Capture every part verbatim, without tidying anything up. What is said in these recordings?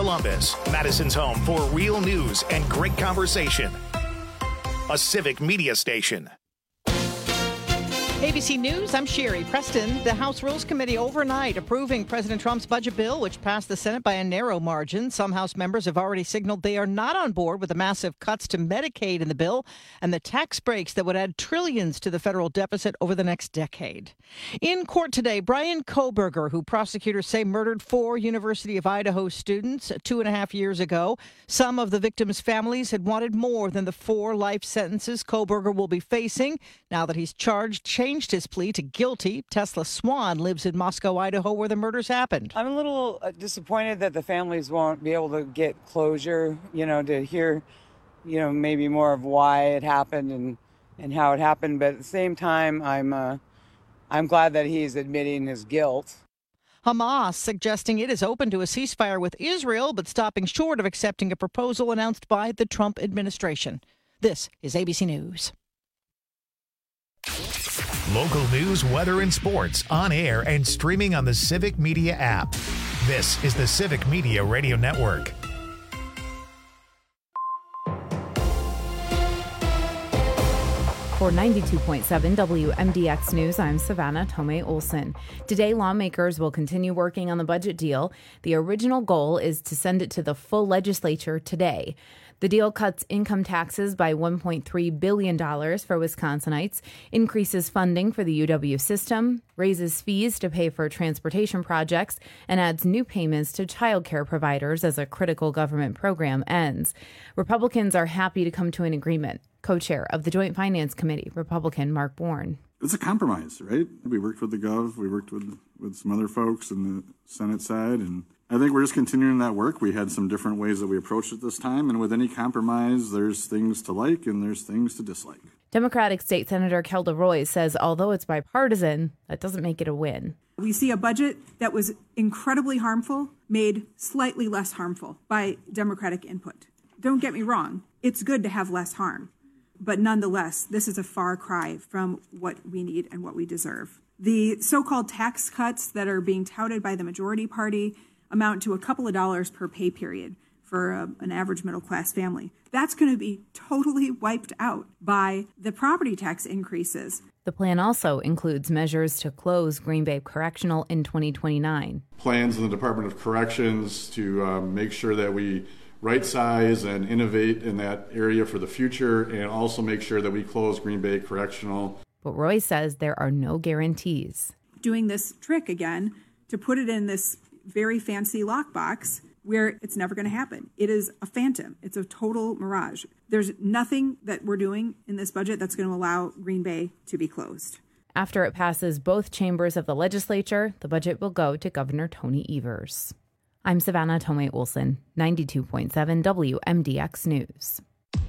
Columbus, Madison's home for real news and great conversation. A Civic Media station. A B C News, I'm Sherry Preston. The House Rules Committee overnight approving President Trump's budget bill, which passed the Senate by a narrow margin. Some House members have already signaled they are not on board with the massive cuts to Medicaid in the bill and the tax breaks that would add trillions to the federal deficit over the next decade. In court today, Bryan Kohberger, who prosecutors say murdered four University of Idaho students two and a half years ago. Some of the victims' families had wanted more than the four life sentences Kohberger will be facing now that he's charged, changed his plea to guilty. Tesla Swan lives in Moscow, Idaho, where the murders happened. I'm a little disappointed that the families won't be able to get closure, you know, to hear, you know, maybe more of why it happened and, and how it happened. But at the same time, I'm, uh, I'm glad that he's admitting his guilt. Hamas suggesting it is open to a ceasefire with Israel, but stopping short of accepting a proposal announced by the Trump administration. This is A B C News. Local news, weather, and sports on air and streaming on the Civic Media app. This is the Civic Media Radio Network. For ninety-two point seven W M D X News, I'm Savannah Tomei Olson. Today, lawmakers will continue working on the budget deal. The original goal is to send it to the full legislature today. The deal cuts income taxes by one point three billion dollars for Wisconsinites, increases funding for the U W system, raises fees to pay for transportation projects, and adds new payments to child care providers as a critical government program ends. Republicans are happy to come to an agreement. Co-chair of the Joint Finance Committee, Republican Mark Bourne. It's a compromise, right? We worked with the Gov, we worked with, with some other folks in the Senate side, and I think we're just continuing that work. We had some different ways that we approached it this time, and with any compromise, there's things to like and there's things to dislike. Democratic State Senator Kelda Roys says although it's bipartisan, that doesn't make it a win. We see a budget that was incredibly harmful, made slightly less harmful by Democratic input. Don't get me wrong, it's good to have less harm. But nonetheless, this is a far cry from what we need and what we deserve. The so-called tax cuts that are being touted by the majority party amount to a couple of dollars per pay period for a, an average middle-class family. That's going to be totally wiped out by the property tax increases. The plan also includes measures to close Green Bay Correctional in twenty twenty-nine. Plans in the Department of Corrections to um, make sure that we right size and innovate in that area for the future, and also make sure that we close Green Bay Correctional. But Roy says there are no guarantees. Doing this trick again to put it in this very fancy lockbox where it's never going to happen. It is a phantom. It's a total mirage. There's nothing that we're doing in this budget that's going to allow Green Bay to be closed. After it passes both chambers of the legislature, the budget will go to Governor Tony Evers. I'm Savannah Tomei Olson, ninety-two point seven W M D X News.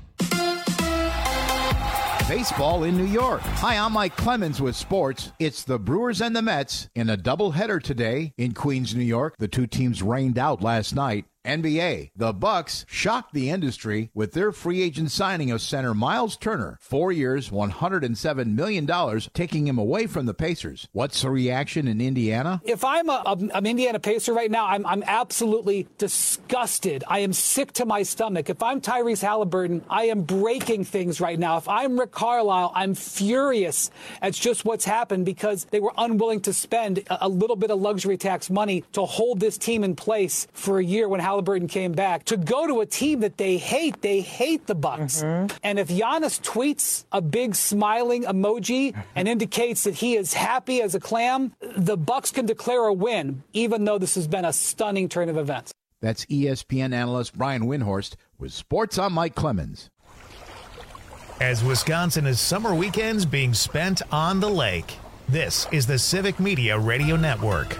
Baseball in New York. Hi, I'm Mike Clemens with sports. It's the Brewers and the Mets in a doubleheader today in Queens, New York. The two teams rained out last night. N B A. The Bucks shocked the industry with their free agent signing of center Miles Turner. Four years, one hundred seven million dollars, taking him away from the Pacers. What's the reaction in Indiana? If I'm a, a, an Indiana Pacer right now, I'm, I'm absolutely disgusted. I am sick to my stomach. If I'm Tyrese Halliburton, I am breaking things right now. If I'm Rick Carlisle, I'm furious at just what's happened because they were unwilling to spend a, a little bit of luxury tax money to hold this team in place for a year when Halliburton came back, to go to a team that they hate. They hate the Bucks. Mm-hmm. And if Giannis tweets a big smiling emoji and indicates that he is happy as a clam, the Bucks can declare a win, even though this has been a stunning turn of events. That's E S P N analyst Brian Windhorst with sports. I'm Mike Clemens. As Wisconsin is summer weekends being spent on the lake, this is the Civic Media Radio Network.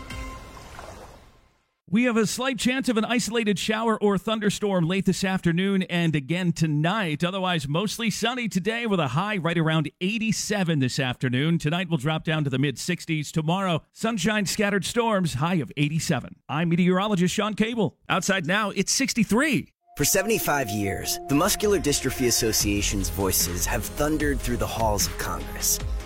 We have a slight chance of an isolated shower or thunderstorm late this afternoon and again tonight. Otherwise, mostly sunny today with a high right around eighty-seven this afternoon. Tonight will drop down to the mid-sixties. Tomorrow, sunshine, scattered storms, high of eighty-seven. I'm meteorologist Sean Cable. Outside now, it's sixty-three. For seventy-five years, the Muscular Dystrophy Association's voices have thundered through the halls of Congress,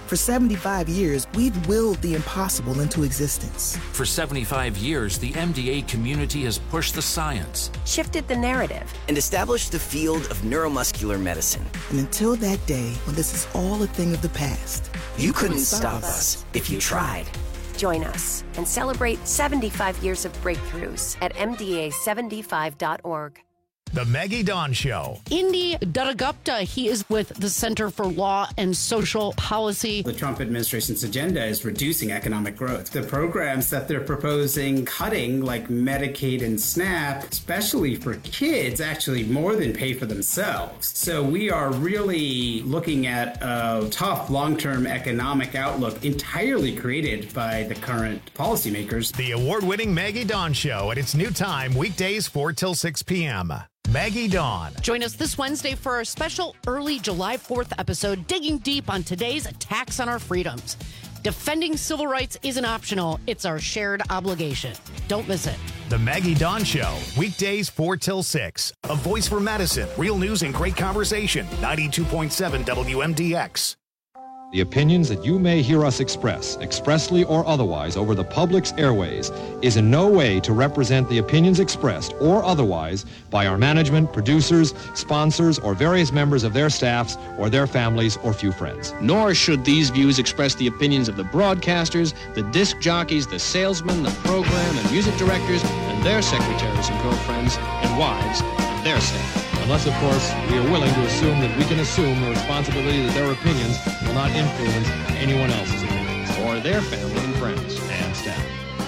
For seventy-five years, we've willed the impossible into existence. For seventy-five years, the M D A community has pushed the science, shifted the narrative, and established the field of neuromuscular medicine. And until that day when this is all a thing of the past, you, you couldn't, couldn't stop us if you tried. Join us and celebrate seventy-five years of breakthroughs at M D A seventy-five dot org. The Maggie Dawn Show. Indi Dadagupta, he is with the Center for Law and Social Policy. The Trump administration's agenda is reducing economic growth. The programs that they're proposing cutting, like Medicaid and SNAP, especially for kids, actually more than pay for themselves. So we are really looking at a tough long-term economic outlook entirely created by the current policymakers. The award-winning Maggie Dawn Show at its new time, weekdays four till six p.m. Maggie Dawn. Join us this Wednesday for our special early July fourth episode, digging deep on today's attacks on our freedoms. Defending civil rights isn't optional. It's our shared obligation. Don't miss it. The Maggie Dawn Show, weekdays four till six. A voice for Madison. Real news and great conversation. ninety-two point seven W M D X. The opinions that you may hear us express, expressly or otherwise, over the public's airways, is in no way to represent the opinions expressed or otherwise by our management, producers, sponsors, or various members of their staffs or their families or few friends. Nor should these views express the opinions of the broadcasters, the disc jockeys, the salesmen, the program and music directors, and their secretaries and girlfriends and wives and their staff. Unless, of course, we are willing to assume that we can assume the responsibility that their opinions will not influence anyone else's opinions or their family and friends and staff.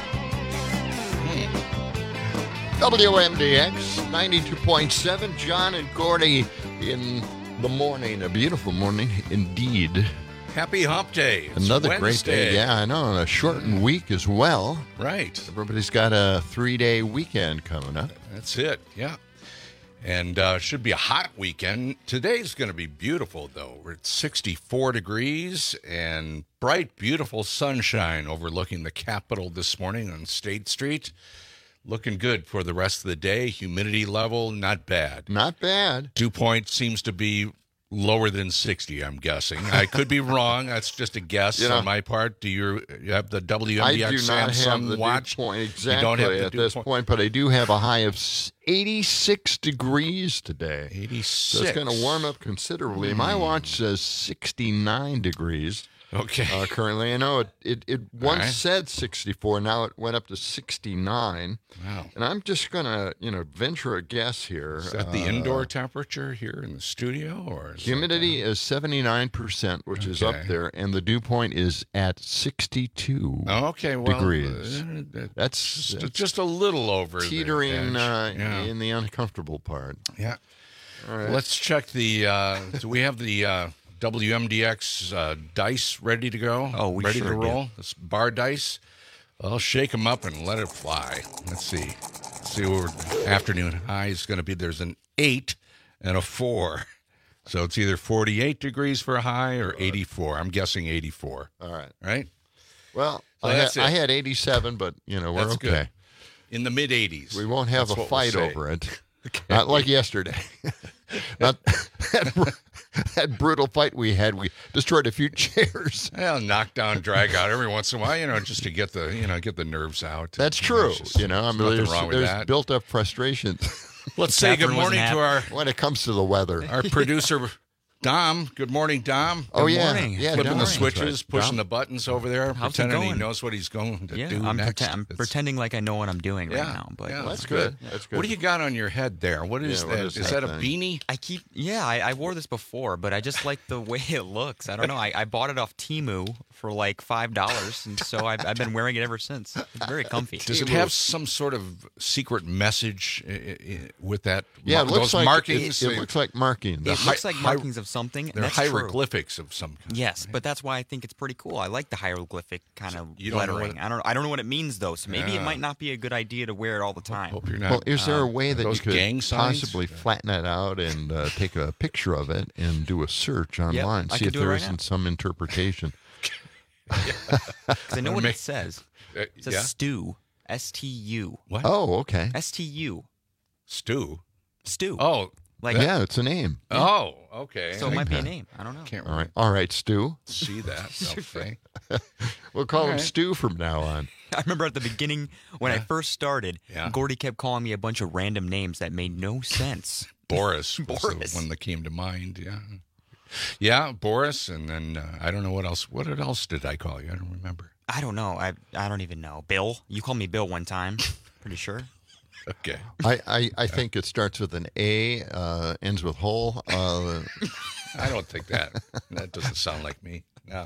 W M D X ninety-two point seven, John and Gordy in the morning. A beautiful morning indeed. Happy Hump Day. It's Another Wednesday. Great day. Yeah, I know. And a shortened week as well. Right. Everybody's got a three-day weekend coming up. That's it. Yeah. And uh, should be a hot weekend. Today's going to be beautiful, though. We're at sixty-four degrees and bright, beautiful sunshine overlooking the Capitol this morning on State Street. Looking good for the rest of the day. Humidity level, not bad. Not bad. Dew point seems to be lower than sixty, I'm guessing. I could be wrong. That's just a guess you know, on my part. Do you, you have the W M D X I do not Samsung have the watch? Dew point exactly you don't have the at dew this point. point, but I do have a high of eighty-six degrees today. eighty-six. So it's going to warm up considerably. Mm. My watch says sixty-nine degrees. Okay. Uh, currently, I know it, it, it once right. said sixty-four. Now it went up to sixty-nine. Wow. And I'm just going to, you know, venture a guess here. Is that the uh, indoor temperature here in the studio? Or is humidity is seventy-nine percent, which okay. is up there, and the dew point is at sixty-two oh, okay. well, degrees. Uh, that's, just, that's just a little over teetering uh, yeah. in the uncomfortable part. Yeah. All right. Let's check the, uh, do we have the uh, W M D X uh, dice ready to go? Oh, we ready sure to roll? do. This bar dice. I'll shake them up and let it fly. Let's see. Let's see what our afternoon high is going to be. There's an eight and a four. So it's either forty-eight degrees for a high or eighty-four. I'm guessing eighty-four. All right. Right? Well, so I, had, I had eighty-seven, but, you know, we're that's okay. Good. In the mid-eighties. We won't have that's a fight we'll over it. Okay. Not like yesterday. Not that, that brutal fight we had. We destroyed a few chairs. Well, knock down, drag out every once in a while, you know, just to get the, you know, get the nerves out. That's true. Just, you know, I mean, there's, wrong with there's that. built up frustration. Let's say good morning to our when it comes to the weather. Our producer Dom. Good morning, Dom. Oh good yeah, morning. yeah. Flipping Dom. the switches, Right. pushing Dom. the buttons over there, How's pretending it going? he knows what he's going to yeah, do I'm next. Pretend, I'm It's, pretending like I know what I'm doing yeah, right now. But yeah, well, that's, that's good. good. That's good. What do you got on your head there? What is Yeah, that? what Is, is that, that a thing? beanie? I keep, yeah, I, I wore this before, but I just like the way it looks. I don't know. I, I bought it off Temu for like five dollars, and so I've, I've been wearing it ever since. It's very comfy. Does it have some sort of secret message i- i- with that? Yeah, it looks those like markings. It, it looks like markings. It hi- looks like hi- markings of something. and They're that's true. hieroglyphics of some kind. Yes, but that's why I think it's pretty cool. I like the hieroglyphic kind of you don't know lettering. what- I don't. I don't know what it means though, so maybe Yeah. it might not be a good idea to wear it all the time. Hope you're not. Well, is there a Uh, way that you those could gang signs? possibly flatten it out and uh, take a picture of it and do a search online, I see could if do it there right isn't now. some interpretation? Because I know what Make- it says. Uh, It says yeah? stew. S T U. What? Oh, okay. S T U. Stew. Stew. Oh, Like, yeah, it's a name. Oh, okay. So it might be a name. I don't know. Can't All right, all right, Stu. see that. Okay. We'll call All him right. Stu from now on. I remember at the beginning when I Yeah. first started, Yeah. Gordy kept calling me a bunch of random names that made no sense. Boris was Boris. the one that came to mind. Yeah. Yeah, Boris. And then uh, I don't know what else. What else did I call you? I don't remember. I don't know. I I don't even know. Bill? You called me Bill one time. Pretty sure. Okay. I, I, I think it starts with an A, uh, ends with hole. Uh, I don't think that. That doesn't sound like me. No.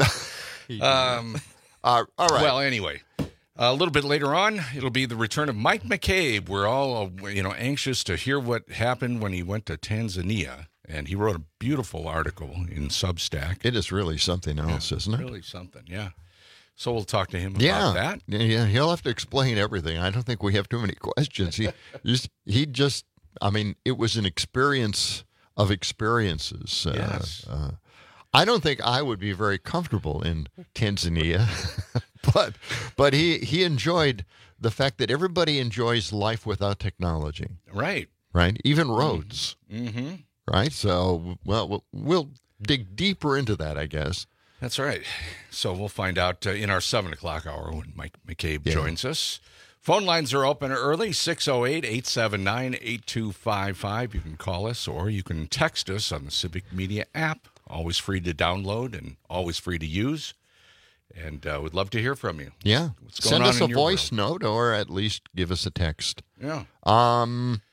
Um, uh, all right. Well, anyway, a little bit later on, it'll be the return of Mike McCabe. We're all, uh, you know, anxious to hear what happened when he went to Tanzania, and he wrote a beautiful article in Substack. It is really something else, yeah, isn't it? Really something, yeah. So we'll talk to him Yeah, about that. yeah, he'll have to explain everything. I don't think we have too many questions. He just, he just, I mean, it was an experience of experiences. Uh, Yes. Uh, I don't think I would be very comfortable in Tanzania, but but he he enjoyed the fact that everybody enjoys life without technology. Right. Right. Even roads. Mm-hmm. Right. So well, we'll, we'll dig deeper into that, I guess. That's right. So we'll find out uh, in our seven o'clock hour when Mike McCabe Yeah. joins us. Phone lines are open early, six oh eight, eight seven nine, eight two five five. You can call us or you can text us on the Civic Media app. Always free to download and always free to use. And uh, we'd love to hear from you. Yeah. What's going Send on us a in your voice world? note or at least give us a text. Yeah. Um.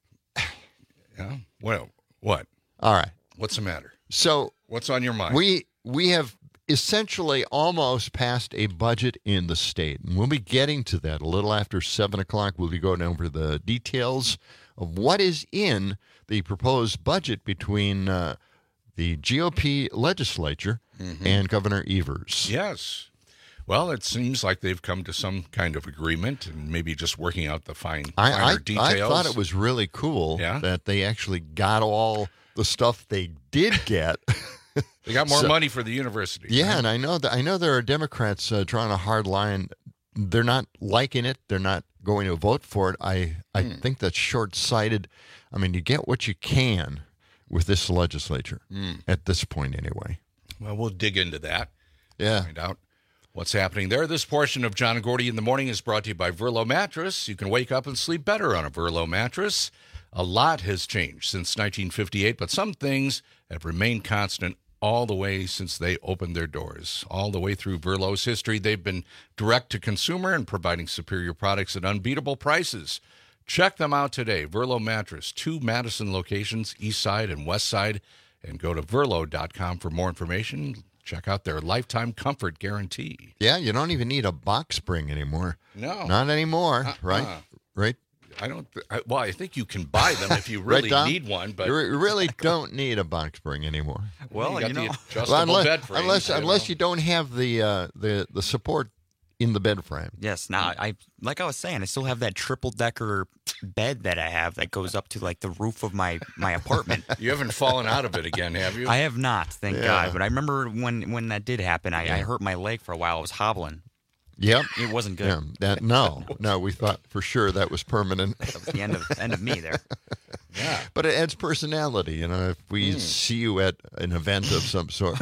Yeah. Well, what? All right. What's the matter? So What's on your mind? we we have essentially almost passed a budget in the state, and we'll be getting to that a little after seven o'clock. We'll be going over the details of what is in the proposed budget between uh, the G O P legislature Mhm. and Governor Evers. Yes. Well, it seems like they've come to some kind of agreement and maybe just working out the fine, I, finer I, details. I thought it was really cool Yeah? that they actually got all the stuff they did get. They got more So- money for the university. Yeah, right? and I know that I know there are Democrats uh, drawing a hard line. They're not liking it. They're not going to vote for it. I I Hmm. think that's short-sighted. I mean, you get what you can with this legislature Hmm. at this point, anyway. Well, we'll dig into that. Yeah. Find out what's happening there. This portion of John and Gordy in the Morning is brought to you by Verlo Mattress. You can wake up and sleep better on a Verlo mattress. A lot has changed since nineteen fifty-eight, but some things have remained constant all the way since they opened their doors. All the way through Verlo's history, they've been direct to consumer and providing superior products at unbeatable prices. Check them out today. Verlo Mattress, two Madison locations, East Side and West Side, and go to verlo dot com for more information. Check out their lifetime comfort guarantee. Yeah, you don't even need a box spring anymore. No. Not anymore, Uh-uh. right? Right? I don't. I, well, I think you can buy them if you really Right, Tom? need one, but you re- really don't need a box spring anymore. Well, got you the know. adjustable Well, unless bed frames, unless, you know. unless you don't have the uh, the the support in the bed frame. Yes, now I like I was saying, I still have that triple decker bed that I have that goes up to like the roof of my my apartment. You haven't fallen out of it again, have you? I have not, thank Yeah. God. But I remember when when that did happen, I, I Yeah. hurt my leg for a while. I was hobbling. Yep. It wasn't good. Yeah, that, no, no, we thought for sure that was permanent. That was the end of end of me there. Yeah. But it adds personality. You know, if we Hmm. see you at an event of some sort,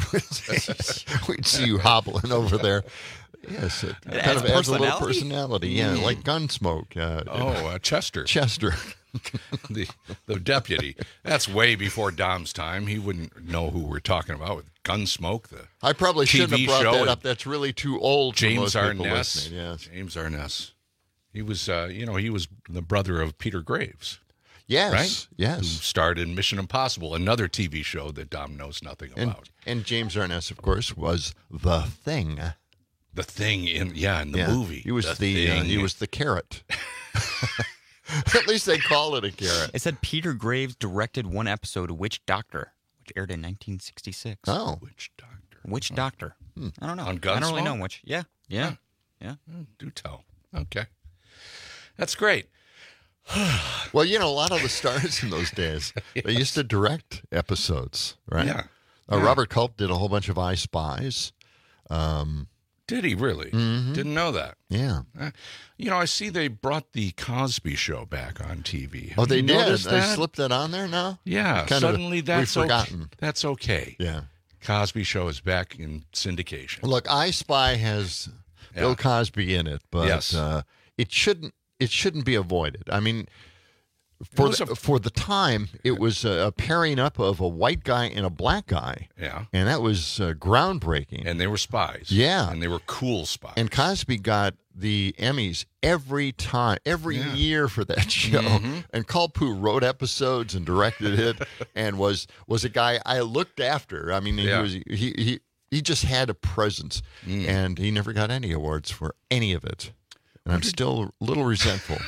we'd see you hobbling over there. Yes, it, It kind adds of adds a little personality? personality. Yeah, like Gunsmoke. Uh, Oh, uh, Chester. Chester. the the deputy. That's way before Dom's time. He wouldn't know who we're talking about with Gunsmoke. The I probably T V shouldn't have brought show that with up. That's really too old for James most people Arness. listening. Yes. James Arness. He was, uh, you know, he was the brother of Peter Graves. Yes. Right? Who Yes. starred in Mission Impossible, another T V show that Dom knows nothing And, about. and James Arness, of course, was the Thing. The Thing in yeah in the Yeah, movie. He was the, the, uh, Thing. he was the carrot. At least they call it a carrot. It said Peter Graves directed one episode of Witch Doctor, which aired in nineteen sixty-six. Oh. Witch Doctor. Witch Doctor. Hmm. I don't know. On I don't really Gunsmoke? know which. Yeah. Yeah. Yeah. Oh, do tell. Okay, that's great. Well, you know, a lot of the stars in those days, they used to direct episodes, right? Yeah. Uh, Yeah. Robert Culp did a whole bunch of I Spies. Um, Did he really? Mm-hmm. Didn't know that. Yeah. Uh, you know, I see they brought the Cosby Show back on T V. Have Oh, they you did? noticed They that? slipped that on there now? Yeah. Kind Suddenly of, that's we've okay. forgotten. That's okay. Yeah. Cosby Show is back in syndication. Look, I Spy has Yeah. Bill Cosby in it, but Yes. uh, it shouldn't it shouldn't be avoided. I mean, for was the, a- for the time, it was a, a pairing up of a white guy and a black guy. Yeah. And that was uh, groundbreaking. And they were spies. Yeah. And they were cool spies. And Cosby got the Emmys every time, every Yeah. year for that show. Mhm. And Culpo wrote episodes and directed it, and was was a guy I looked after. I mean, he Yeah. was he he he just had a presence, Mm. and he never got any awards for any of it. And I'm still a little resentful.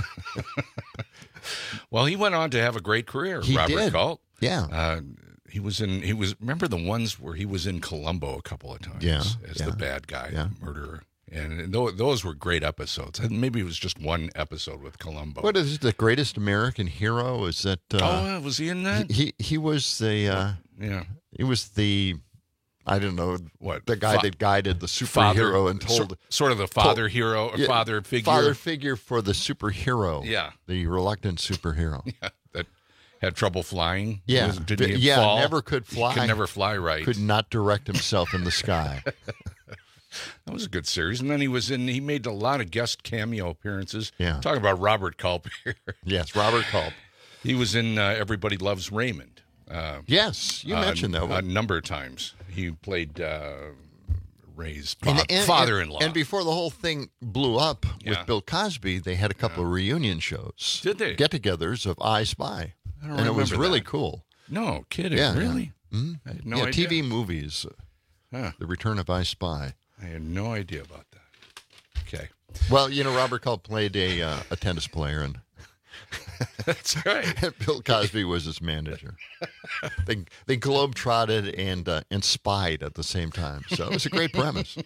Well, he went on to have a great career, He Robert did. Culp. Yeah. Uh, he was in, he was, remember the ones where he was in Columbo a couple of times Yeah, as yeah, the bad guy, yeah. murderer. And tho- those were great episodes. And maybe it was just one episode with Columbo. What is it, the greatest American hero? Is that? Uh, oh, was he in that? He he was the. Uh, yeah. He was the. I don't know What, the guy fa- that guided the superhero father- and told so- sort of the father told- hero or Yeah, father figure. father figure for the superhero. Yeah. the reluctant superhero. Yeah, that had trouble flying. Yeah, Was- didn't he yeah, fall? never could fly. He could never fly right. Could not direct himself in the sky. That was a good series. And then he was in, he made a lot of guest cameo appearances. Yeah. Talking about Robert Culp here. Yes, Robert Culp. He was in uh, Everybody Loves Raymond. Uh, Yes, you uh, mentioned that a one. number of times. He played uh, Ray's And- fa- and- father-in-law. And before the whole thing blew up Yeah. with Bill Cosby, they had a couple of reunion shows. Did they? Get-togethers of I Spy. I don't And it was remember really that. cool. No kidding. Yeah, Really? Yeah. Mhm. I had no yeah, idea. T V movies. Huh. The Return of I Spy. I had no idea about that. Okay. Well, you know, Robert Culp played a uh, a tennis player, and That's right. Bill Cosby was his manager. They they globetrotted and uh, and spied at the same time, so it was a great premise.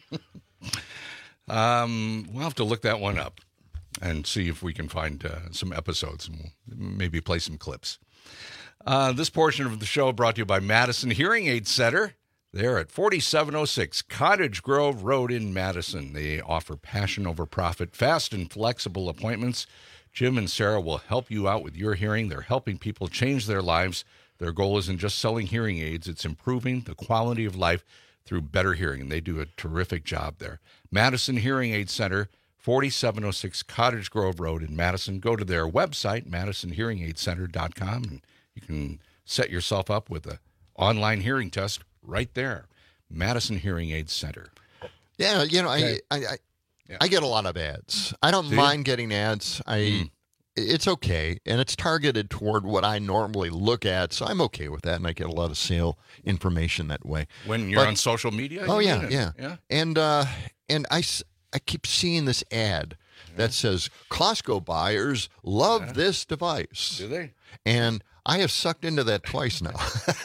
Um, we'll have to look that one up and see if we can find uh, some episodes and we'll maybe play some clips. Uh, this portion of the show brought to you by Madison Hearing Aid Center. They're at forty-seven oh six Cottage Grove Road in Madison. They offer passion over profit, fast and flexible appointments. Jim and Sarah will help you out with your hearing. They're helping people change their lives. Their goal isn't just selling hearing aids, it's improving the quality of life through better hearing, and they do a terrific job there. Madison Hearing Aid Center, forty-seven oh six Cottage Grove Road in Madison. Go to their website, madison hearing aid center dot com, and you can set yourself up with an online hearing test right there. Madison Hearing Aid Center. Yeah, you know, Okay. I, I, I, Yeah. I get a lot of ads. I don't Do you? mind getting ads. I, Mm. it's okay, and it's targeted toward what I normally look at, so I'm okay with that, and I get a lot of sale information that way. When you're But- on social media? Oh you yeah, mean it? yeah, Yeah. And uh, and I, s- I keep seeing this ad that says Costco buyers love this device. Do they? And I have sucked into that twice now.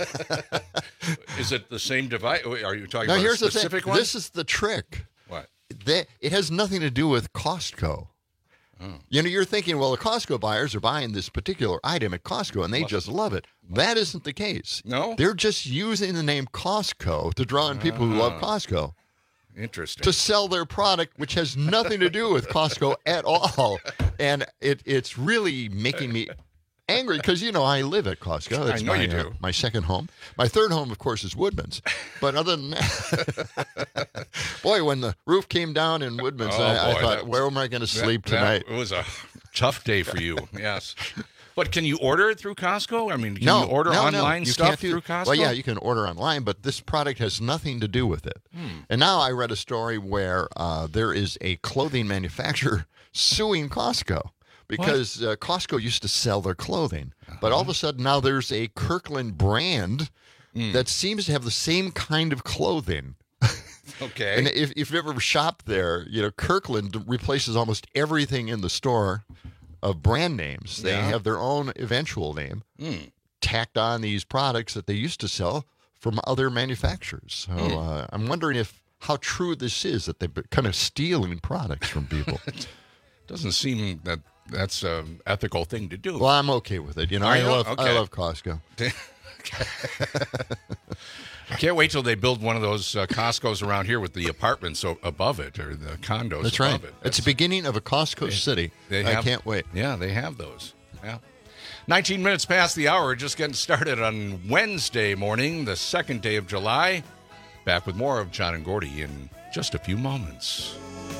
Is it the same device? Are you talking Now about here's a the specific thing. one? This is the trick. What? That it has nothing to do with Costco. Oh. You know, you're thinking, well, the Costco buyers are buying this particular item at Costco and they just love it. That isn't the case. No? They're just using the name Costco to draw in people who love Ah. Costco Interesting. to sell their product, which has nothing to do with Costco at all. And it, it's really making me angry because, you know, I live at Costco. It's I know my, you do. Uh, my second home. My third home, of course, is Woodman's. But other than that, boy, when the roof came down in Woodman's, Oh, I, I boy, thought, that- where am I going to sleep That- tonight? That was a tough day for you. Yes. But can you order it through Costco? I mean, can no, you order no, no. online You stuff can't do- through Costco? Well, yeah, you can order online, but this product has nothing to do with it. Hmm. And now I read a story where uh, there is a clothing manufacturer suing Costco because uh, Costco used to sell their clothing, but all of a sudden now there's a Kirkland brand Hmm. that seems to have the same kind of clothing. Okay. And if, if you've ever shopped there, you know, Kirkland replaces almost everything in the store of brand names. They Yeah. have their own eventual name Hmm. tacked on these products that they used to sell from other manufacturers. So Hmm. uh, I'm wondering if how true this is that they're kind of stealing products from people. Doesn't seem that that's an ethical thing to do. Well, I'm okay with it. You know, Are I you? love Okay. I love Costco. I can't wait till they build one of those uh, Costco's around here with the apartments o- above it or the condos That's above right. it. It's the beginning of a Costco city. They I have, can't wait. Yeah, they have those. Yeah. nineteen minutes past the hour. Just getting started on Wednesday morning, the second day of July. Back with more of John and Gordy in just a few moments.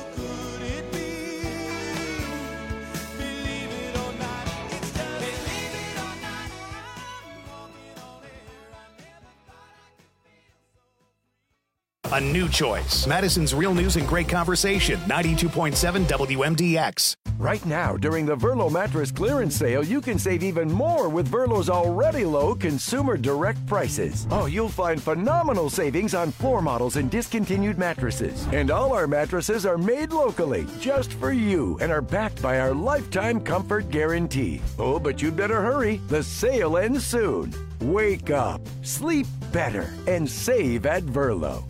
A new choice. Madison's Real News and Great Conversation. ninety-two point seven W M D X. Right now, during the Verlo Mattress Clearance Sale, you can save even more with Verlo's already low consumer direct prices. Oh, you'll find phenomenal savings on floor models and discontinued mattresses. And all our mattresses are made locally, just for you, and are backed by our lifetime comfort guarantee. Oh, but you'd better hurry. The sale ends soon. Wake up, sleep better, and save at Verlo.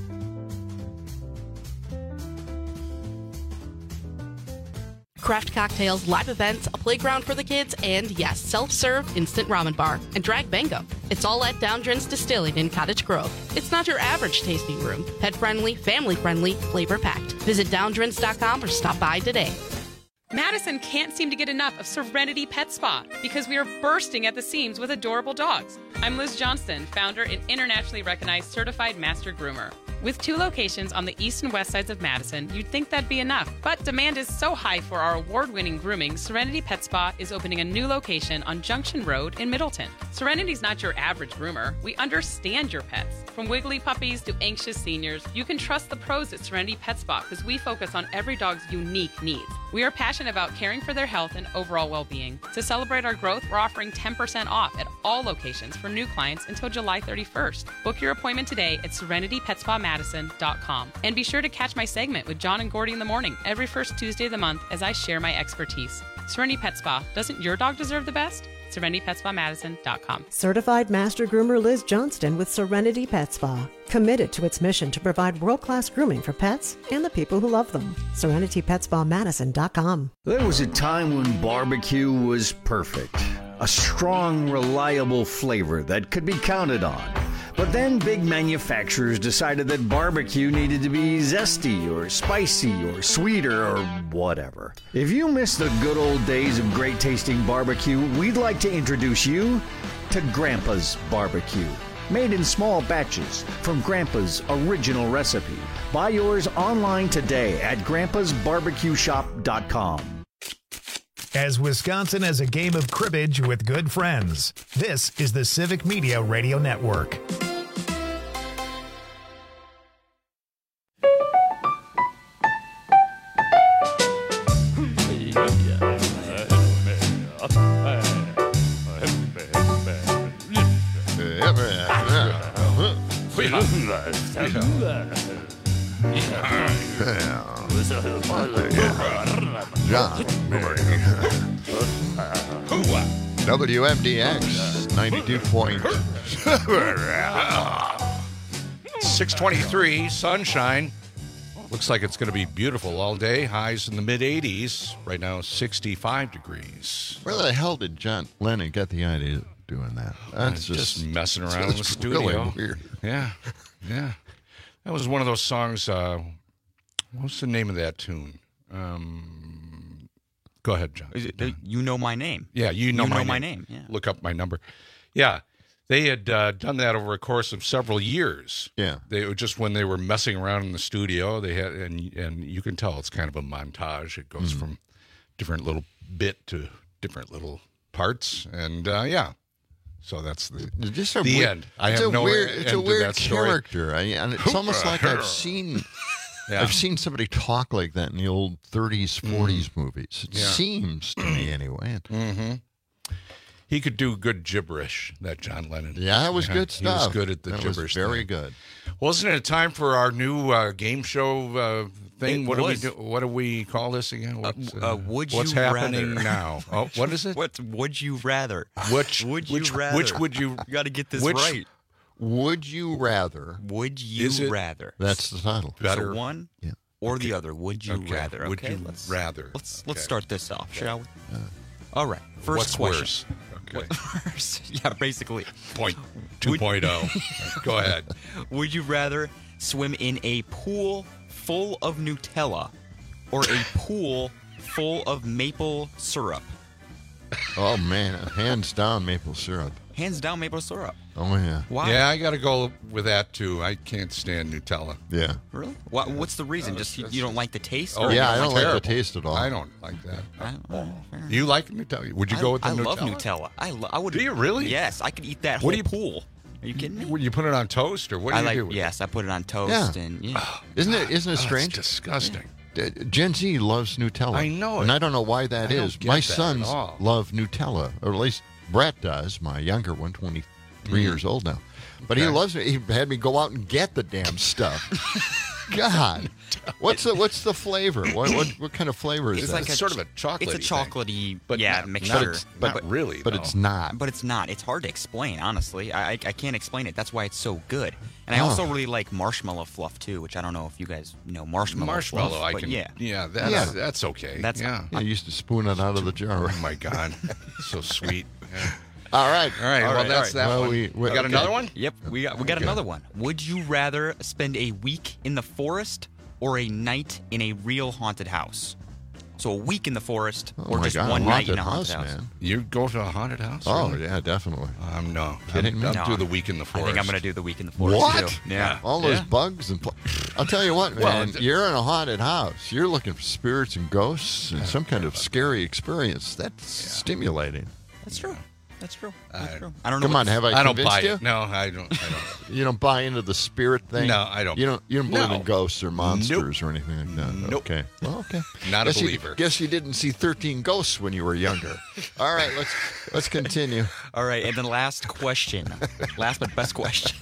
Craft cocktails, live events, a playground for the kids, and yes, self-serve instant ramen bar and drag bingo. It's all at Downdren's Distilling in Cottage Grove. It's not your average tasting room. Pet-friendly, family-friendly, flavor-packed. Visit downdrens dot com or stop by today. Madison can't seem to get enough of Serenity Pet Spa because we are bursting at the seams with adorable dogs. I'm Liz Johnston, founder and internationally recognized certified master groomer. With two locations on the east and west sides of Madison, you'd think that'd be enough. But demand is so high for our award-winning grooming, Serenity Pet Spa is opening a new location on Junction Road in Middleton. Serenity's not your average groomer. We understand your pets. From wiggly puppies to anxious seniors, you can trust the pros at Serenity Pet Spa because we focus on every dog's unique needs. We are passionate about caring for their health and overall well-being. To celebrate our growth, we're offering ten percent off at all locations for new clients until July thirty-first. Book your appointment today at serenity pet spa madison dot com. And be sure to catch my segment with John and Gordy in the morning every first Tuesday of the month as I share my expertise. Serenity Pet Spa. Doesn't your dog deserve the best? serenity pet spa madison dot com. Certified Master Groomer Liz Johnston with Serenity Pet Spa. Committed to its mission to provide world-class grooming for pets and the people who love them. serenity pet spa madison dot com. There was a time when barbecue was perfect. A strong, reliable flavor that could be counted on. But then big manufacturers decided that barbecue needed to be zesty or spicy or sweeter or whatever. If you miss the good old days of great tasting barbecue, we'd like to introduce you to Grandpa's Barbecue. Made in small batches from Grandpa's original recipe. Buy yours online today at grandpas barbecue shop dot com. As Wisconsin has a game of cribbage with good friends, this is the Civic Media Radio Network. John. W M D X ninety-two point six twenty-three, sunshine. Looks like it's going to be beautiful all day. Highs in the mid eighties. Right now, sixty-five degrees. Where the hell did John Lennon get the idea of doing that? That's just, just messing around in the studio. Really weird. Yeah, yeah. That was one of those songs. Uh, what's the name of that tune? Um, go ahead, John. Is it, you know my name. Yeah, you know, you my, know my name. name. Yeah. Look up my number. Yeah, they had uh, done that over a course of several years. Yeah, they were just when they were messing around in the studio. They had, and and you can tell it's kind of a montage. It goes mm. from different little bit to different little parts, and uh, yeah. So that's the just a the weird, end. I it's have a no weird, end It's a to weird that story. character, I, and it's almost like I've seen. Yeah. I've seen somebody talk like that in the old thirties, forties mm. movies. It yeah. seems to me, anyway. Mm-hmm. He could do good gibberish, that John Lennon. Yeah, that was yeah, good stuff. He was good at the that gibberish. Was very thing. good. Wasn't it time for our new uh, game show uh, thing? It what was. do we do? What do we call this again? What's, uh, uh, would what's you happening rather? now? Oh, what is it? What would you rather? Which would you which, rather? Which would you? You got to get this which, right. Would you rather? Would you it, rather? That's the title. Better so one yeah. or okay. the other. Would you okay. rather? Okay, would you let's, rather? Let's okay. let's start this off, okay. shall we? Uh, All right. First What's question. Worse? Okay. Yeah, basically. Point two point oh. Go ahead. Would you rather swim in a pool full of Nutella or a pool full of maple syrup? Oh, man. Hands down maple syrup. Hands down maple syrup. Oh, yeah. Why? Yeah, I got to go with that, too. I can't stand Nutella. Yeah. Really? What, what's the reason? Just you, you don't like the taste? Oh, or yeah, you I don't like like it? the taste at all. I don't like that. I, oh, fair You like Nutella? Would you I, go with the I Nutella? love Nutella. I, lo- I would. Do you really? Yes, I could eat that What whole do you- pool. Are you kidding me? Would you put it on toast, or what do I you like. do with Yes, I put it on toast Yeah. and yeah. Isn't it? Isn't it Oh, strange? It's disgusting. D- Gen Z loves Nutella. I know it. And I don't know why that I don't is. get My that at sons all. love Nutella, or at least Brett does. My younger one, twenty-three Mm. years old now. But he Okay. loves it. He had me go out and get the damn stuff. God, what's the what's the flavor? What what, what kind of flavor is It's that? like a sort of a chocolatey It's a chocolatey, But yeah, not- mixture. not- it's- but not really, but though. it's not. But it's not. It's hard to explain, honestly. I, I I can't explain it. That's why it's so good. And I Oh. also really like marshmallow fluff too, which I don't know if you guys know marshmallow. Marshmallow, fluff, I but can. Yeah. yeah, that's, Yeah. that's okay. That's- yeah. I used to spoon it out of the jar. Oh my God, so sweet. Yeah. All right, All right, All well right, that's all right. that Well, one. we- we- We got okay. another one. Yep. We got we got Okay. another one. Would you rather spend a week in the forest or a night in a real haunted house? So a week in the forest Oh or my just God, one a night in a haunted haunted house? man. You go to a haunted house? Oh really? yeah, definitely. Um, no. Kidding I'm, me? I'll No, do the I'm- week in the I forest. think I'm going to do the week in the forest What? too. Yeah. All those Yeah. bugs and. Pl- I'll tell you what, man. Well, it's- you're in a haunted house. You're looking for spirits and ghosts and some kind of scary experience. That's stimulating. That's true. That's true. That's I- true. I don't know. Come what on, the- have I, I don't convinced buy you? it. No, I don't. I don't. You don't buy into the spirit thing. No, I don't. You don't. You don't believe No. in ghosts or monsters or anything like that. Nope. Okay. Well, okay. Not a guess you- believer. guess you didn't see thirteen ghosts when you were younger. All right. Let's let's continue. All right, and then last question. Last but best question.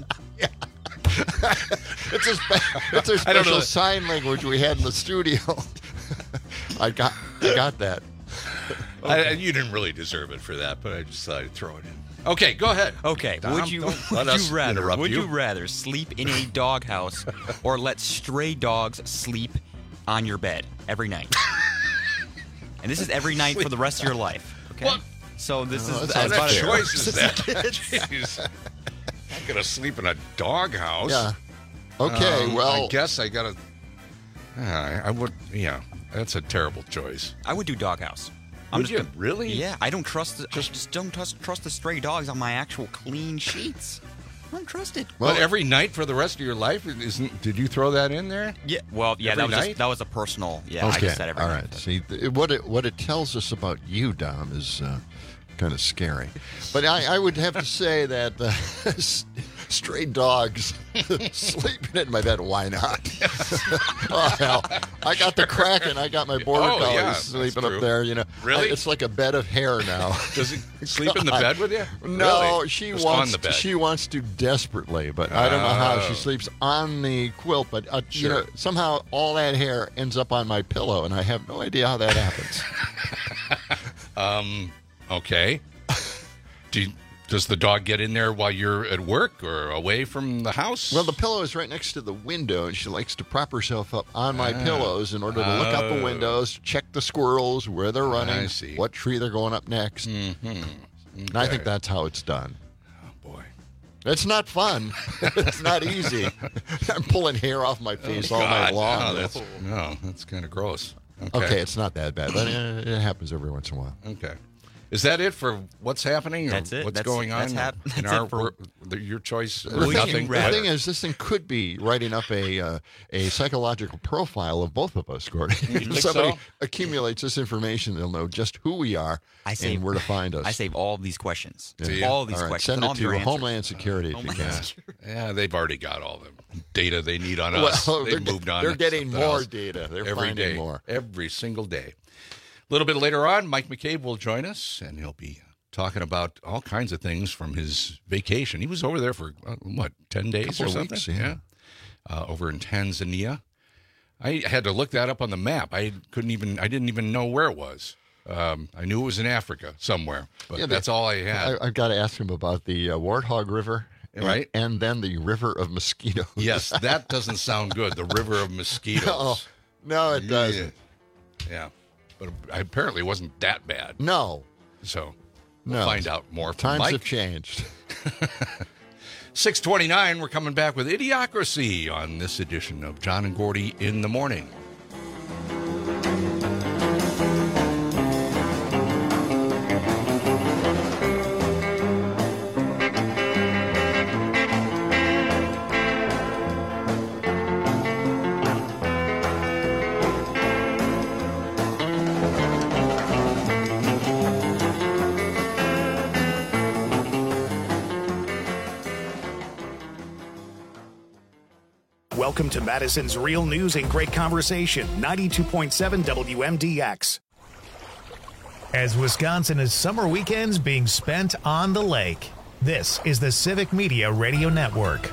It's a spe- it's a I don't special know. sign language we had in the studio. I got I got that. I, you didn't really deserve it for that, but I just thought I'd throw it in. Okay, go ahead. Okay, Dom, would you don't let would us you rather interrupt would you. you rather sleep in a doghouse or let stray dogs sleep on your bed every night? And this is every night for the rest of your life. Okay. What? So this Oh, is that's What about unfair. a choice is that? Jeez. I'm going to sleep in a doghouse. Yeah. Okay. Um, well, I guess I got to. I I would. Yeah, that's a terrible choice. I would do doghouse. Would just you gonna- really? Yeah, I don't trust. The, just, just don't trust, trust the stray dogs on my actual clean sheets. I don't trust it. Well, every night for the rest of your life, isn't? Did you throw that in there? Yeah. Well, yeah, Every that was night? just, that was a personal. Yeah, I okay. just said every All night. right. See, th- what it what it tells us about you, Dom, is uh, kind of scary. But I, I would have to say that uh, stray dogs sleeping in my bed. Why not? Oh hell! I got the Kraken. I got my border Oh, collies yeah, that's sleeping true. up there. You know, Really? I- it's like a bed of hair now. Does he sleep in the God. bed with you? No, Really? she Just wants on the bed. To, she wants to desperately, but I don't know how she Oh. sleeps on the quilt. But uh, you Sure. know, somehow all that hair ends up on my pillow, and I have no idea how that happens. Um. Okay. Do you, does the dog get in there while you're at work or away from the house? Well, the pillow is right next to the window, and she likes to prop herself up on my pillows in order to look out the Oh. windows, check the squirrels, where they're running, I see. what tree they're going up next. Mm-hmm. And I think Okay. that's how it's done. Oh boy. It's not fun. It's not easy. I'm pulling hair off my face all night God, long. No, that's no, that's kind of gross. Okay. Okay, it's not that bad, but uh, it happens every once in a while. Okay. Is that it for what's happening? Or That's it. What's That's- going on that's hap- in that's our it for- wor- the, your choice? The or thing, nothing. the thing is, this thing could be writing up a uh, a psychological profile of both of us, Gordon. You If think somebody so? accumulates this information, they'll know just who we are I save, and where to find us. I save all of these questions. Do you? All of these All right, questions. send and all it of your to answers. Homeland Security if you Homeland can. Security. Yeah, they've already got all the data they need on us. Well, They've they're, moved on. they're to getting something more else. data. They're every finding day, more. every single day. A little bit later on, Mike McCabe will join us, and he'll be talking about all kinds of things from his vacation. He was over there for, uh, what, ten days Couple or of something? weeks, yeah. Uh, over in Tanzania. I had to look that up on the map. I couldn't even, I didn't even know where it was. Um, I knew it was in Africa somewhere, but Yeah, that's but all I had. I, I've got to ask him about the uh, Warthog River, and, Right. and then the River of Mosquitoes. Yes, that doesn't sound good. The River of Mosquitoes. No, no, it doesn't. Yeah, but apparently it wasn't that bad. No. So, We'll No. find out more from Times Mike. have changed. six twenty-nine, we're coming back with Idiocracy on this edition of John and Gordy in the Morning. Welcome to Madison's Real News and Great Conversation, ninety-two point seven W M D X. As Wisconsin has summer weekends being spent on the lake, this is the Civic Media Radio Network.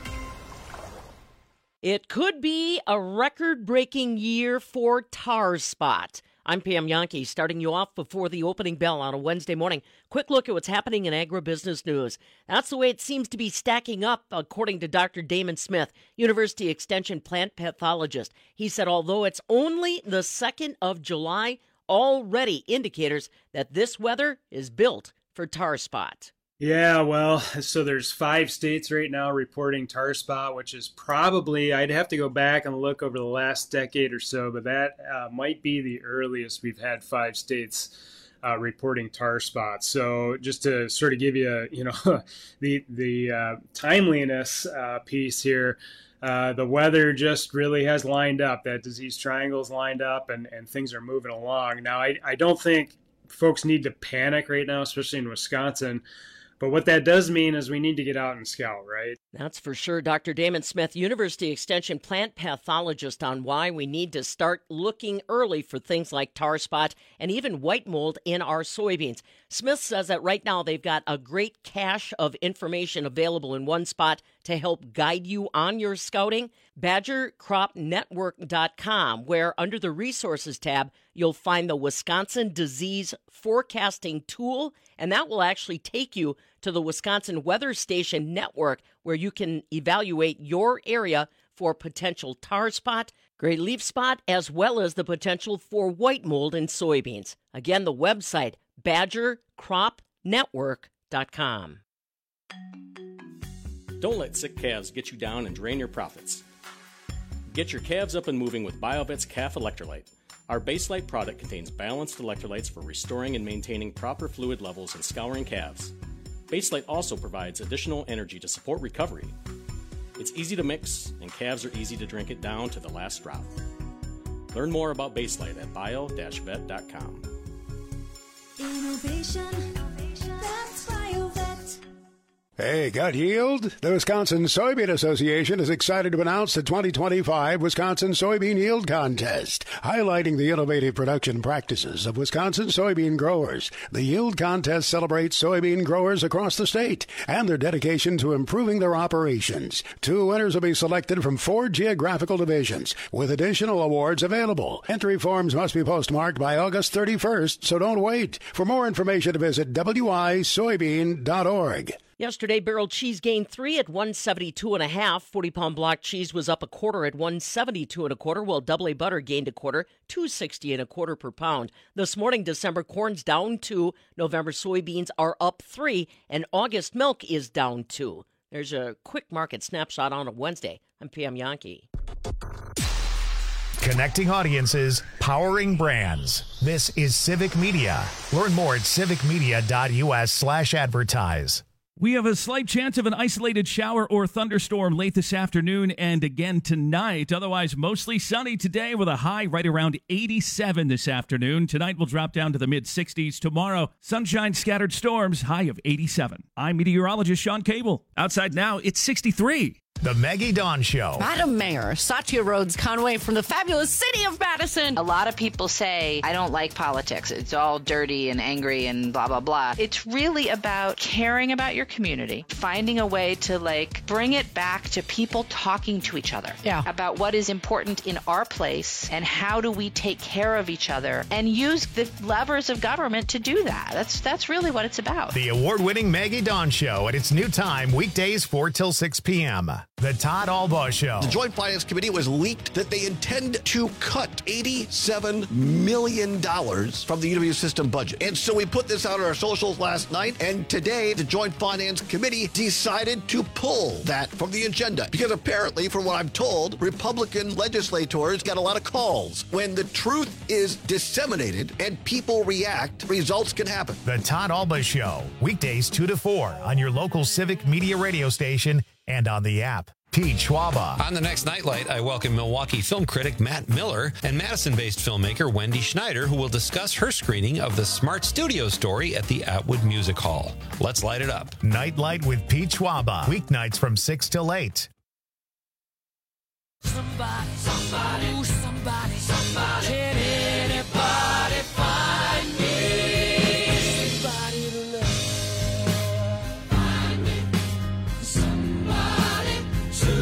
It could be a record-breaking year for Tar Spot. I'm Pam Yankee, starting you off before the opening bell on a Wednesday morning. Quick look at what's happening in agribusiness news. That's the way it seems to be stacking up, according to Doctor Damon Smith, University Extension plant pathologist. He said although it's only the second of July, already indicators that this weather is built for Tar Spot. Yeah, well, so there's five states right now reporting tar spot, which is probably, I'd have to go back and look over the last decade or so, but that uh, might be the earliest we've had five states uh, reporting tar spot. So just to sort of give you, a, you know, the the uh, timeliness uh, piece here, uh, the weather just really has lined up. That disease triangle's lined up, and, and things are moving along. Now, I, I don't think folks need to panic right now, especially in Wisconsin. But what that does mean is we need to get out and scout, right? That's for sure. Doctor Damon Smith, University Extension plant pathologist, on why we need to start looking early for things like tar spot and even white mold in our soybeans. Smith says that right now they've got a great cache of information available in one spot to help guide you on your scouting. Badger Crop Network dot com, where under the Resources tab, you'll find the Wisconsin Disease Forecasting Tool, and that will actually take you to the Wisconsin Weather Station Network, where you can evaluate your area for potential tar spot, gray leaf spot, as well as the potential for white mold in soybeans. Again, the website, Badger Crop Network dot com. Don't let sick calves get you down and drain your profits. Get your calves up and moving with BioVet's Calf Electrolyte. Our Baselite product contains balanced electrolytes for restoring and maintaining proper fluid levels in scouring calves. Baselite also provides additional energy to support recovery. It's easy to mix, and calves are easy to drink it down to the last drop. Learn more about Baselite at bio dash vet dot com. Innovation, that's BioVet. Hey, gut yield? The Wisconsin Soybean Association is excited to announce the twenty twenty-five Wisconsin Soybean Yield Contest, highlighting the innovative production practices of Wisconsin soybean growers. The Yield Contest celebrates soybean growers across the state and their dedication to improving their operations. Two winners will be selected from four geographical divisions, with additional awards available. Entry forms must be postmarked by August thirty-first, so don't wait. For more information, visit w i soybean dot org. Yesterday, barrel cheese gained three at one seventy-two and a half. forty-pound block cheese was up a quarter at one seventy-two and a quarter, while double A butter gained a quarter, two sixty and a quarter per pound. This morning, December corn's down two, November soybeans are up three, and August milk is down two. There's a quick market snapshot on a Wednesday. I'm Pam Yankee. Connecting audiences, powering brands. This is Civic Media. Learn more at civic media dot u s slash advertise. We have a slight chance of an isolated shower or thunderstorm late this afternoon and again tonight. Otherwise, mostly sunny today with a high right around eighty-seven this afternoon. Tonight will drop down to the mid-sixties. Tomorrow, sunshine, scattered storms, high of eighty-seven. I'm meteorologist Sean Cable. Outside now, it's sixty-three. The Maggie Dawn Show. Madam Mayor, Satya Rhodes Conway from the fabulous city of Madison. A lot of people say, I don't like politics. It's all dirty and angry and blah, blah, blah. It's really about caring about your community, finding a way to, like, bring it back to people talking to each other. Yeah. About what is important in our place and how do we take care of each other and use the levers of government to do that. That's, that's really what it's about. The award-winning Maggie Dawn Show at its new time, weekdays four till six p.m. The Todd Albaugh Show. The Joint Finance Committee was leaked that they intend to cut eighty-seven million dollars from the U W system budget. And so we put this out on our socials last night, and today the Joint Finance Committee decided to pull that from the agenda. Because apparently, from what I'm told, Republican legislators got a lot of calls. When the truth is disseminated and people react, results can happen. The Todd Albaugh Show, weekdays two to four on your local Civic Media radio station and on the app. Pete Schwaba. On the next Nightlight, I welcome Milwaukee film critic Matt Miller and Madison-based filmmaker Wendy Schneider, who will discuss her screening of the Smart Studio story at the Atwood Music Hall. Let's light it up. Nightlight with Pete Schwaba, weeknights from six till eight. Somebody, somebody, ooh, somebody, somebody. Can anybody find me? Somebody to love. Find me. Somebody to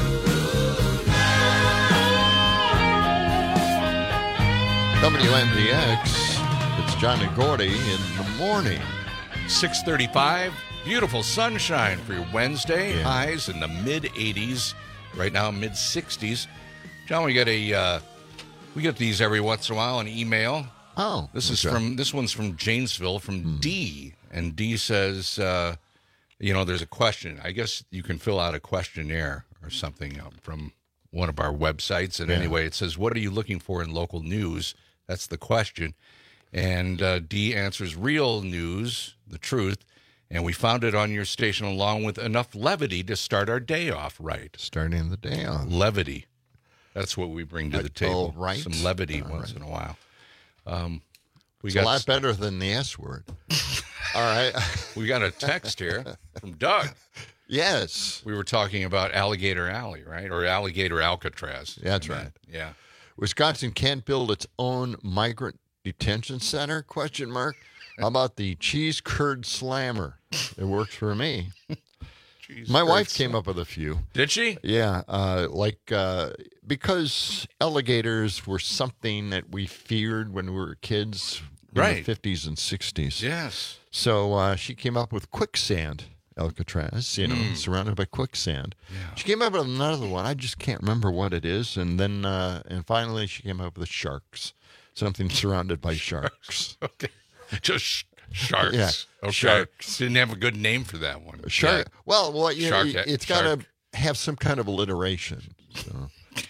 love. W M D X, it's John and Gordy in the morning. six thirty-five, beautiful sunshine for your Wednesday. Yeah. Highs in the mid eighties. Right now, mid sixties. John, we get a uh, we get these every once in a while, an email. Oh, this is okay. from this one's from Janesville, from Hmm. D, and D says, uh, you know, there's a question. I guess you can fill out a questionnaire or something uh, from one of our websites. And Yeah. anyway, it says, "What are you looking for in local news?" That's the question. And uh, D answers, "Real news, the truth." And we found it on your station along with enough levity to start our day off right. Starting the day off. Levity. That's what we bring to the Like, table. oh, right. Some levity All once right. in a while. Um, we It's got a lot better than the S word. All right. We got a text here from Doug. Yes. We were talking about Alligator Alley, right? Or Alligator Alcatraz. That's right. Yeah. Wisconsin can't build its own migrant detention center? Question mark. How about the cheese curd slammer? It works for me. Cheese My curd wife came slam- up with a few. Did she? Yeah, uh, like uh, because alligators were something that we feared when we were kids in Right. the fifties and sixties. Yes. So uh, she came up with quicksand Alcatraz, you know, Mm. surrounded by quicksand. Yeah. She came up with another one. I just can't remember what it is. And then, uh, and finally, she came up with sharks, something surrounded by sharks. Okay. Just sh- sharks. Yeah, Okay. sharks. Didn't have a good name for that one. Shark. Yeah. Well, well, you know, Shark- it's got to shark. have some kind of alliteration. So.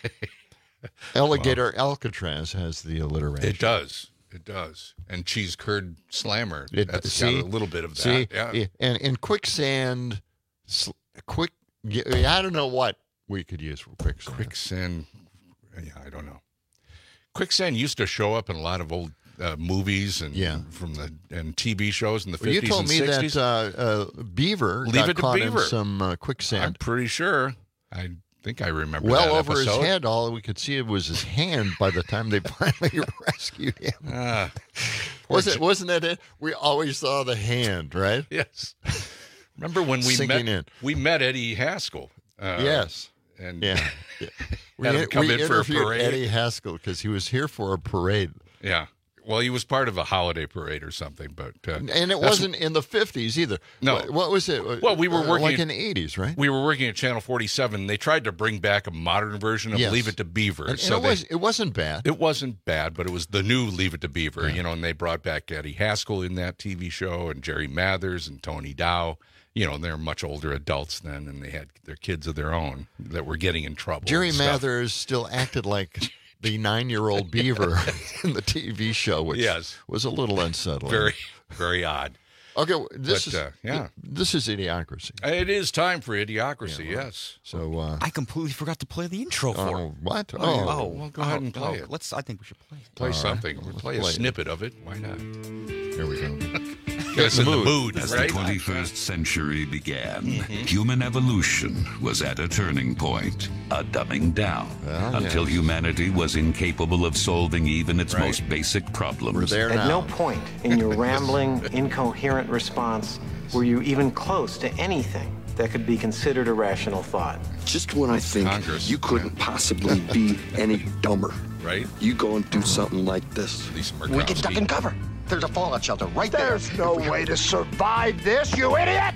Alligator Alcatraz has the alliteration. It does. It does. And cheese curd slammer. It, That's see, got a little bit of that. See, yeah. and and quicksand, sl- quick. yeah, I don't know what we could use for quicksand. Quicksand. Yeah, I don't know. Quicksand used to show up in a lot of old uh, movies and Yeah. from the and T V shows in the Well, you fifties told and me sixties. that uh, uh, beaver Leave got it to caught Beaver. in some uh, quicksand. I'm pretty sure. I think I remember well that over episode. his head. All we could see was his hand by the time they finally rescued him. Ah, Was poor it? Wasn't that it? We always saw the hand, right? Yes. Remember when we Sinking met? in. We met Eddie Haskell. Uh, Yes. And Yeah. yeah. We, had him come we in for a interviewed parade. Eddie Haskell because he was here for a parade. Yeah. Well, he was part of a holiday parade or something, but uh, And it that's- wasn't in the fifties either. No. What, what was it? Well, we were Uh, working like at- in the eighties, right? We were working at Channel forty-seven. They tried to bring back a modern version of Yes. Leave It to Beaver. And, and so it they, was it wasn't bad. it wasn't bad, but it was the new Leave It to Beaver, you know, and they brought back Eddie Haskell in that T V show and Jerry Mathers and Tony Dow. You know, they're much older adults then, and they had their kids of their own that were getting in trouble. Jerry and stuff. Mathers still acted like the nine-year-old beaver in the T V show, which Yes. was a little unsettling. Very, very odd. Okay, well, this But, is uh, yeah. this is Idiocracy. It is time for Idiocracy, yes. So uh, I completely forgot to play the intro for oh, it. what? Oh, Oh, well, go ahead and play oh, it. Let's. I think we should play it. Play All right. something. Let's Play a play it. snippet of it. Why not? here we go. Get us in the mood, As right? the twenty-first century began, Mhm. human evolution was at a turning point, a dumbing down, Well, until yes. humanity was incapable of solving even its Right. most basic problems. We're there At now. no point in your rambling, incoherent response were you even close to anything that could be considered a rational thought. Just when I think Congress, you couldn't possibly be any dumber, Right? you go and do something like this. Lisa We can duck Murkowski. and cover. There's a fallout shelter right there. There's no way to survive this, you idiot!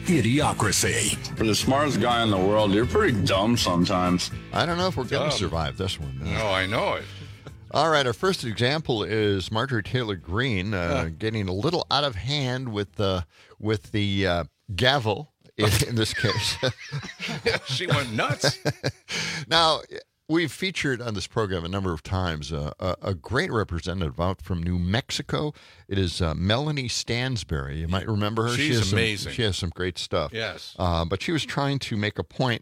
Idiocracy. For the smartest guy in the world, you're pretty dumb sometimes. I don't know if we're going Dumb. to survive this one. No, I know it. All right, our first example is Marjorie Taylor Greene uh, getting a little out of hand with the with the uh, gavel in, in this case. She went nuts. Now, we've featured on this program a number of times uh, a, a great representative out from New Mexico. It is uh, Melanie Stansbury. You might remember her. She's she has amazing. Some, she has some great stuff. Yes. Uh, but she was trying to make a point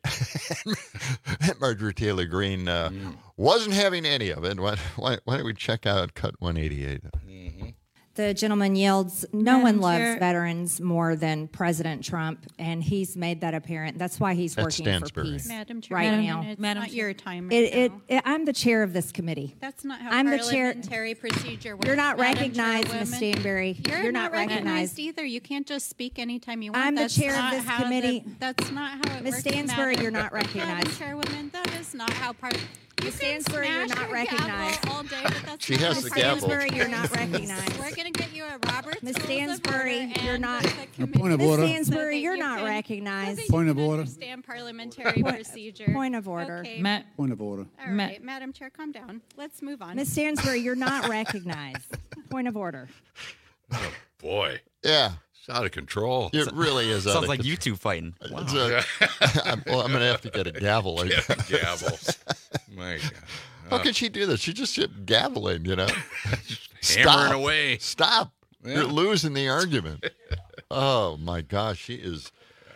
that Marjorie Taylor Greene uh, mm. wasn't having any of it. Why, why, why don't we check out Cut one eighty-eight? Mm-hmm. The gentleman yells, no Madam one loves Chair. veterans more than President Trump, and he's made that apparent. That's why he's That's working Stansbury. for peace Madam Chair, right Madam, now. It's Madam not Chair. your time. It, Right it, now. it, I'm the chair of this committee. That's not how I'm the chair- parliamentary procedure works. You're not Madam recognized, Chairwoman. Miz Stanbury. You're, You're not, not recognized. recognized either. You can't just speak anytime you want. I'm the That's chair of not this how committee. The, that's not how it Miz works. Stansbury, Madam- you're not recognized. Madam Chairwoman, that is not how part. You Miz can Stansbury, you're smash not your recognized. gavel all day, but that's She not has how the part- gavel. Stansbury, you're not recognized. We're going to get you a Robert's Miz Rules of Stansbury, Order you're and not- the A committee point of so order. that Stansbury, you you're not can- recognized. so that you Point can of order. Understand parliamentary procedure. Point of order. Okay. Ma- Point of order. All right, Madam Chair, calm down. Let's move on. Miz Stansbury, you're not recognized. Point of order. Oh, boy. Yeah. It's out of control. It really is. out Sounds of like control. you two fighting. Wow. It's a- I'm, well, I'm going to have to get a gavel. Like Get a gavel. My God. How can she do this? She just kept gaveling, you know? Hammering away. Stop. Yeah. You're losing the argument. Oh, my gosh. She is.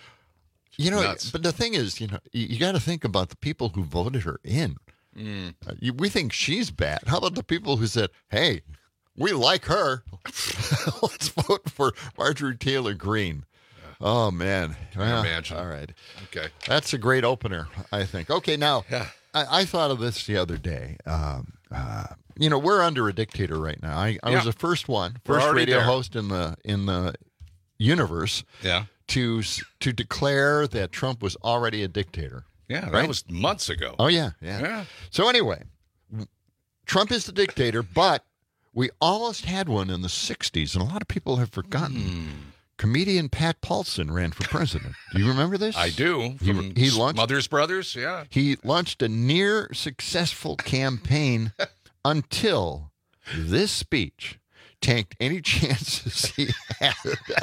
You know, Nuts. but the thing is, you know, you, you got to think about the people who voted her in. Mm. Uh, you, we think she's bad. How about the people who said, hey, we like her. Let's vote for Marjorie Taylor Greene. Oh, man. Well, imagine. All right. Okay. That's a great opener, I think. Okay, now, Yeah. I, I thought of this the other day. Um, uh, you know, we're under a dictator right now. I, I Yeah. was the first one, We're first already radio there. host in the in the universe Yeah. to s- to declare that Trump was already a dictator. Yeah, that Right? was months ago. Oh yeah, yeah. Yeah. So anyway, w- Trump is the dictator, but we almost had one in the sixties, and a lot of people have forgotten. Hmm. Comedian Pat Paulson ran for president. Do you remember this? I do. He, From he launched Mother's Brothers, yeah. He launched a near successful campaign until this speech tanked any chances he had.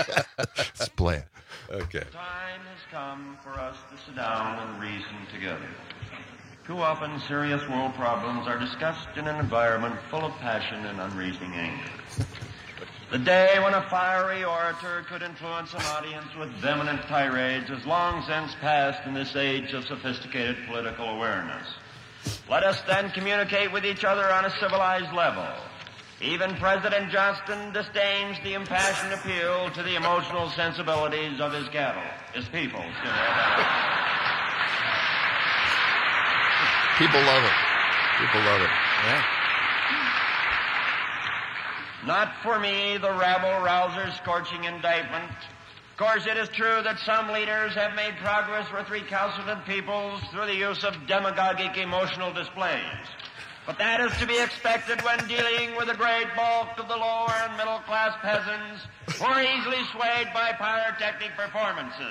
Let's play it. Okay. Time has come for us to sit down and reason together. Too often, serious world problems are discussed in an environment full of passion and unreasoning anger. The day when a fiery orator could influence an audience with vehement tirades is long since past in this age of sophisticated political awareness. Let us then communicate with each other on a civilized level. Even President Johnston disdains the impassioned appeal to the emotional sensibilities of his cattle, his people. People love it. People love it. Yeah. Not for me, the rabble-rouser's scorching indictment. Of course, it is true that some leaders have made progress with recalcitrant peoples through the use of demagogic emotional displays. But that is to be expected when dealing with the great bulk of the lower and middle-class peasants who are easily swayed by pyrotechnic performances.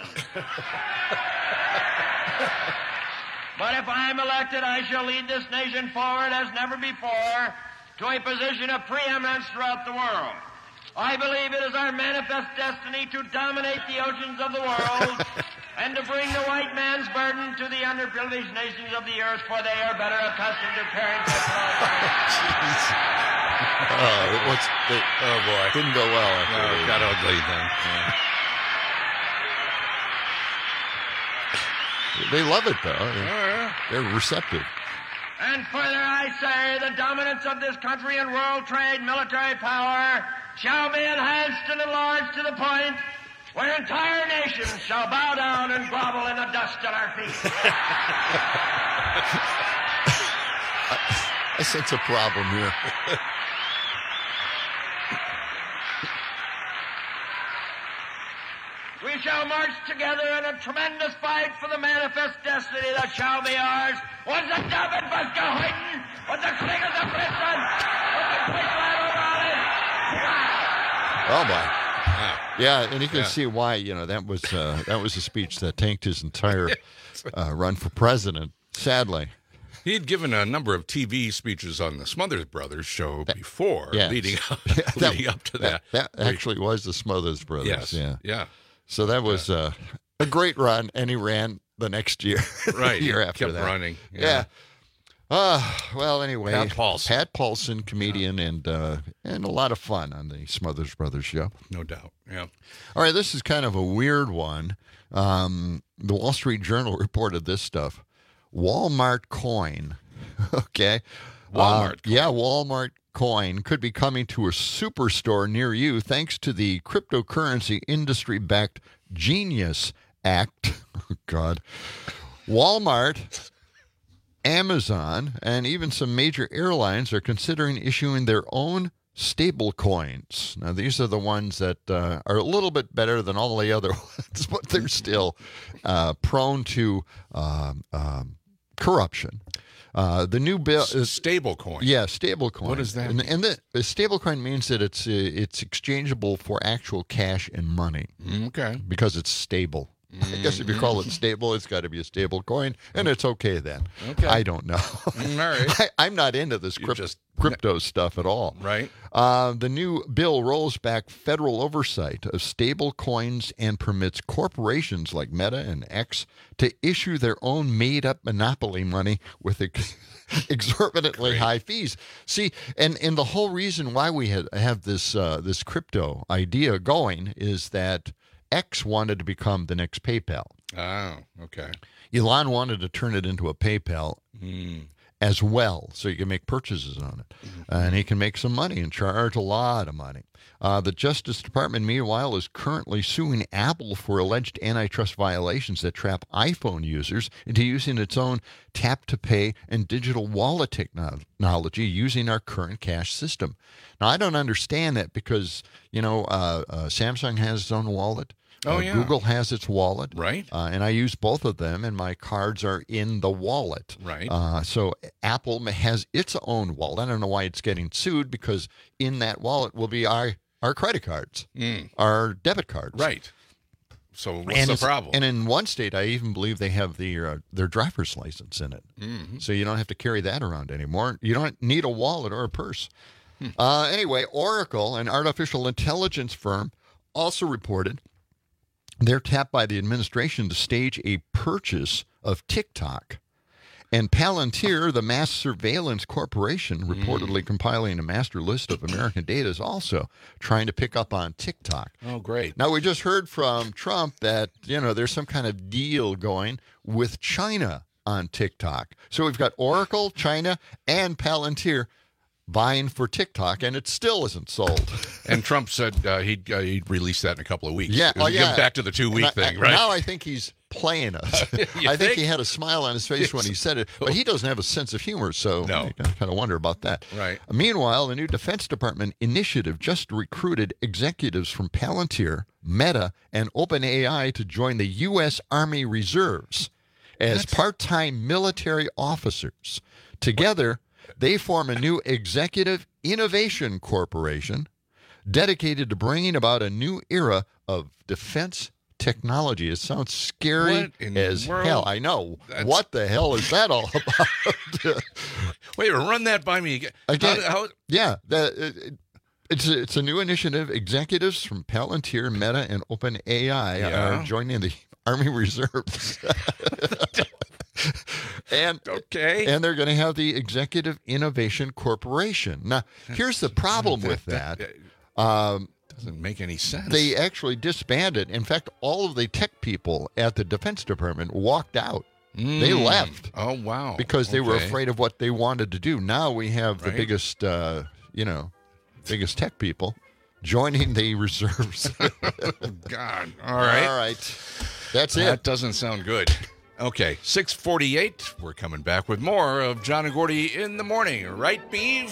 But if I am elected, I shall lead this nation forward as never before to a position of preeminence throughout the world. I believe it is our manifest destiny to dominate the oceans of the world and to bring the white man's burden to the underprivileged nations of the earth, for they are better accustomed to carrying Oh, it was, it, oh boy. Didn't go well. No, After it got ugly then. Yeah. They love it, though. Oh, yeah. They're receptive. And further I say, the dominance of this country in world trade, military power, shall be enhanced and enlarged to the point where entire nations shall bow down and grovel in the dust at our feet. I sense a problem here. We shall march together in a tremendous fight for the manifest destiny that shall be ours. Was the David Buska-Hoyton? Was the Klingers of Britain? Was the Queensland O'Reilly? Oh, my. Wow. Yeah, and you can Yeah. see why. You know, that was uh, that was a speech that tanked his entire uh, run for president. Sadly, He had given a number of T V speeches on the Smothers Brothers show before, yes. leading up, Yeah, that- leading up to that. That, that actually was the Smothers Brothers. Yes. Yeah. Yeah. So that was uh, a great run, and he ran the next year. Right. the year He after kept that. running. Yeah. Yeah. Uh, well, anyway. Pat Paulson. Pat Paulson, comedian, and uh, and a lot of fun on the Smothers Brothers show. No doubt. Yeah. All right, this is kind of a weird one. Um, the Wall Street Journal reported this stuff. Walmart coin. Okay. Walmart Uh, yeah, Walmart coin could be coming to a superstore near you thanks to the cryptocurrency industry-backed Genius Act. Oh, God. Walmart, Amazon, and even some major airlines are considering issuing their own stable coins. Now, these are the ones that uh, are a little bit better than all the other ones, but they're still uh, prone to um, um, corruption. Uh, the new bill is stable coin. Yeah, stable coin. What does that And, mean? and the, the stable coin means that it's uh, it's exchangeable for actual cash and money. Okay. Because it's stable. I guess if you call it stable, it's got to be a stable coin, and it's okay then. Okay. I don't know. Mm, all right. I, I'm not into this crypt- just- crypto stuff at all. Right. Uh, the new bill rolls back federal oversight of stable coins and permits corporations like Meta and X to issue their own made-up monopoly money with ex- exorbitantly high fees. See, and, and the whole reason why we had, have this uh, this crypto idea going is that X wanted to become the next PayPal. Oh, okay. Elon wanted to turn it into a PayPal Mm. as well, so you can make purchases on it. And he can make some money and charge a lot of money. Uh, the Justice Department, meanwhile, is currently suing Apple for alleged antitrust violations that trap iPhone users into using its own tap-to-pay and digital wallet technology using our current cash system. Now, I don't understand that because, you know, uh, uh, Samsung has its own wallet. Oh, Uh, yeah. Google has its wallet. Right. Uh, and I use both of them, and my cards are in the wallet. Right. Uh, so Apple has its own wallet. I don't know why it's getting sued, because in that wallet will be our, our credit cards, Mm. our debit cards. Right. So what's and the it's- problem? And in one state, I even believe they have the, uh, their driver's license in it. Mhm. So you don't have to carry that around anymore. You don't need a wallet or a purse. Hmm. Uh, anyway, Oracle, an artificial intelligence firm, also reported they're tapped by the administration to stage a purchase of TikTok. And Palantir, the mass surveillance corporation, reportedly compiling a master list of American data, is also trying to pick up on TikTok. Oh, great. Now, we just heard from Trump that, you know, there's some kind of deal going with China on TikTok. So we've got Oracle, China, and Palantir vying for TikTok, and it still isn't sold. And Trump said uh, he'd, uh, he'd release that in a couple of weeks. Yeah, oh, yeah. Get back to the two-week And I- thing, right? Now I think he's playing us. You I think? think? he had a smile on his face when he said it, but he doesn't have a sense of humor, so No. I kind of wonder about that. Right. Meanwhile, the new Defense Department initiative just recruited executives from Palantir, Meta, and OpenAI to join the U S. Army Reserves as part-time military officers. Together, they form a new executive innovation corporation dedicated to bringing about a new era of defense technology. It sounds scary What in the as world? hell. I know. That's- What the hell is that all about? Wait, run that by me again. Again, How- how- yeah, the, it, it's a, it's a new initiative. Executives from Palantir, Meta, and OpenAI Yeah. are joining the Army Reserves. and okay, and they're going to have the Executive Innovation Corporation. Now, here's the problem with that. Um, doesn't make any sense. They actually disbanded. In fact, all of the tech people at the Defense Department walked out. They Mm. left. Oh, wow. Because they were Okay. afraid of what they wanted to do. Now we have the Right. biggest, uh, you know, biggest tech people joining the reserves. God. All right. All right. That's That it. doesn't sound good. Okay, six forty-eight. We're coming back with more of John and Gordy in the morning. Right, Beeve?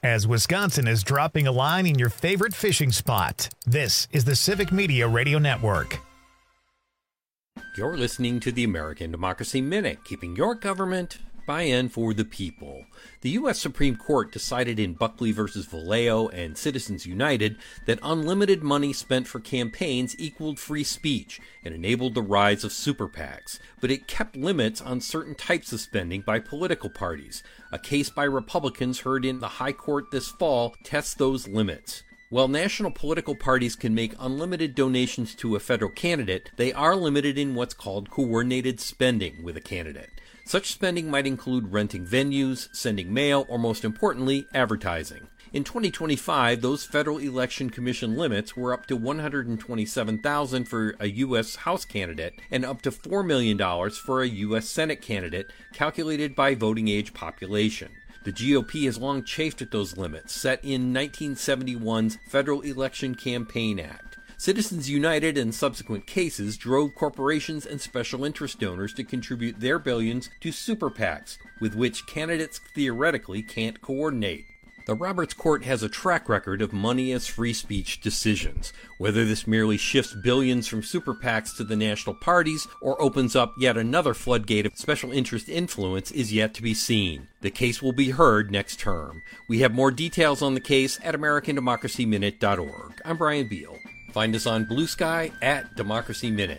as Wisconsin is dropping a line in your favorite fishing spot. This is the Civic Media Radio Network. You're listening to the American Democracy Minute, keeping your government by and for the people. The U S Supreme Court decided in Buckley versus Vallejo and Citizens United that unlimited money spent for campaigns equaled free speech and enabled the rise of super PACs, but it kept limits on certain types of spending by political parties. A case by Republicans heard in the High Court this fall tests those limits. While national political parties can make unlimited donations to a federal candidate, they are limited in what's called coordinated spending with a candidate. Such spending might include renting venues, sending mail, or most importantly, advertising. In twenty twenty-five, those Federal Election Commission limits were up to one hundred twenty-seven thousand dollars for a U S House candidate and up to four million dollars for a U S Senate candidate, calculated by voting age population. The G O P has long chafed at those limits, set in nineteen seventy-one's Federal Election Campaign Act. Citizens United and subsequent cases drove corporations and special interest donors to contribute their billions to super PACs, with which candidates theoretically can't coordinate. The Roberts Court has a track record of money as free speech decisions. Whether this merely shifts billions from super PACs to the national parties or opens up yet another floodgate of special interest influence is yet to be seen. The case will be heard next term. We have more details on the case at American Democracy Minute dot org. I'm Brian Beal. Find us on Blue Sky at Democracy Minute.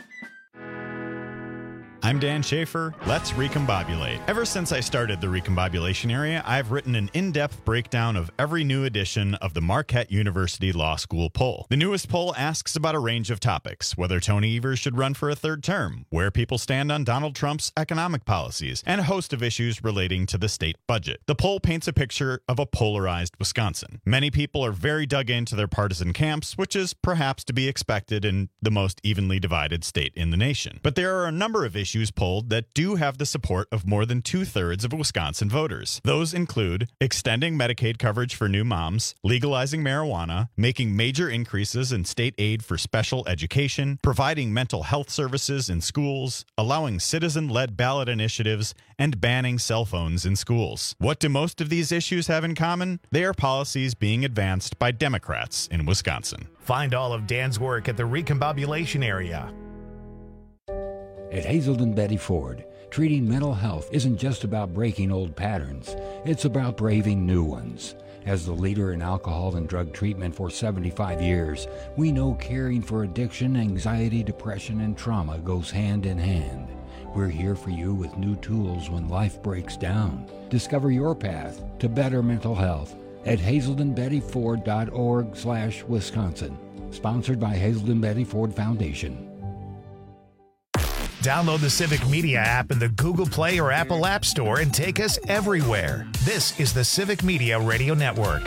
I'm Dan Schaefer. Let's recombobulate. Ever since I started the recombobulation area, I've written an in-depth breakdown of every new edition of the Marquette University Law School poll. The newest poll asks about a range of topics: whether Tony Evers should run for a third term, where people stand on Donald Trump's economic policies, and a host of issues relating to the state budget. The poll paints a picture of a polarized Wisconsin. Many people are very dug into their partisan camps, which is perhaps to be expected in the most evenly divided state in the nation. But there are a number of issues polled that do have the support of more than two-thirds of Wisconsin voters. Those include extending Medicaid coverage for new moms, legalizing marijuana, making major increases in state aid for special education, providing mental health services in schools, allowing citizen-led ballot initiatives, and banning cell phones in schools. What do most of these issues have in common? They are policies being advanced by Democrats in Wisconsin. Find all of Dan's work at the Recombobulation Area. At Hazelden Betty Ford, treating mental health isn't just about breaking old patterns, it's about braving new ones. As the leader in alcohol and drug treatment for seventy-five years, we know caring for addiction, anxiety, depression, and trauma goes hand in hand. We're here for you with new tools when life breaks down. Discover your path to better mental health at hazelden betty ford dot org slash Wisconsin. Sponsored by Hazelden Betty Ford Foundation. Download the Civic Media app in the Google Play or Apple App Store and take us everywhere. This is the Civic Media Radio Network.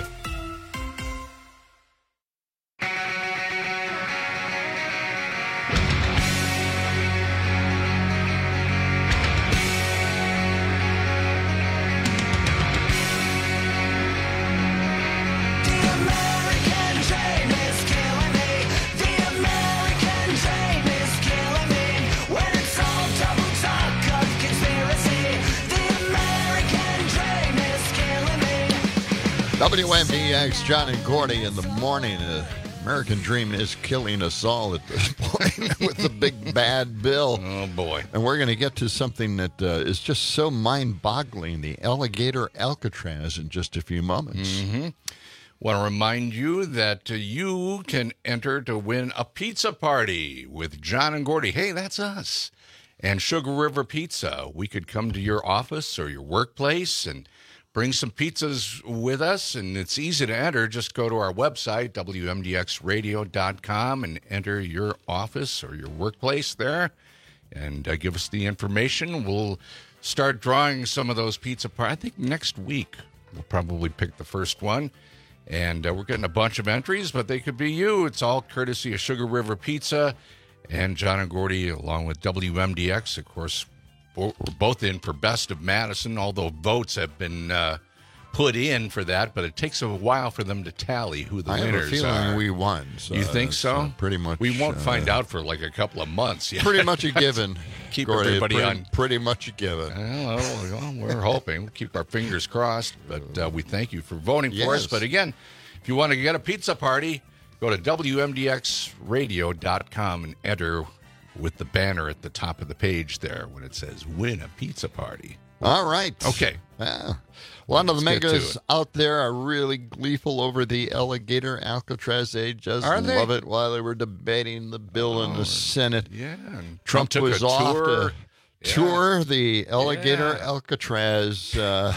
W M D X, John and Gordy in the morning. Uh, American Dream is killing us all at this point with the big bad bill. Oh, boy. And we're going to get to something that uh, is just so mind-boggling, the alligator Alcatraz, in just a few moments. Mm-hmm. Want to remind you that uh, you can enter to win a pizza party with John and Gordy. Hey, that's us. And Sugar River Pizza. We could come to your office or your workplace and bring some pizzas with us, and it's easy to enter. Just go to our website, W M D X radio dot com, and enter your office or your workplace there, and uh, give us the information. We'll start drawing some of those pizza parties. I think next week we'll probably pick the first one, and uh, we're getting a bunch of entries, but they could be you. It's all courtesy of Sugar River Pizza and John and Gordy, along with W M D X, of course. We're both in for Best of Madison, although votes have been uh, put in for that, but it takes a while for them to tally who the I have a winners feeling are. we won. So you think it's, so? uh, pretty much. We won't uh, find out for like a couple of months. Yet. Pretty much a given. Keep Gordy, everybody pretty, on. Pretty much a given. Well, well, we're hoping. We'll keep our fingers crossed, but uh, we thank you for voting for us. Yes. But again, if you want to get a pizza party, go to W M D X radio dot com and enter with the banner at the top of the page there when it says win a pizza party. All right. Okay. Yeah. A lot of the Let's get to megas it. out there are really gleeful over the alligator Alcatraz. They just Are they? love it while they were debating the bill in the Senate. Yeah. And Trump, Trump took was a off tour. to Yeah. tour the alligator Yeah. Alcatraz. Uh,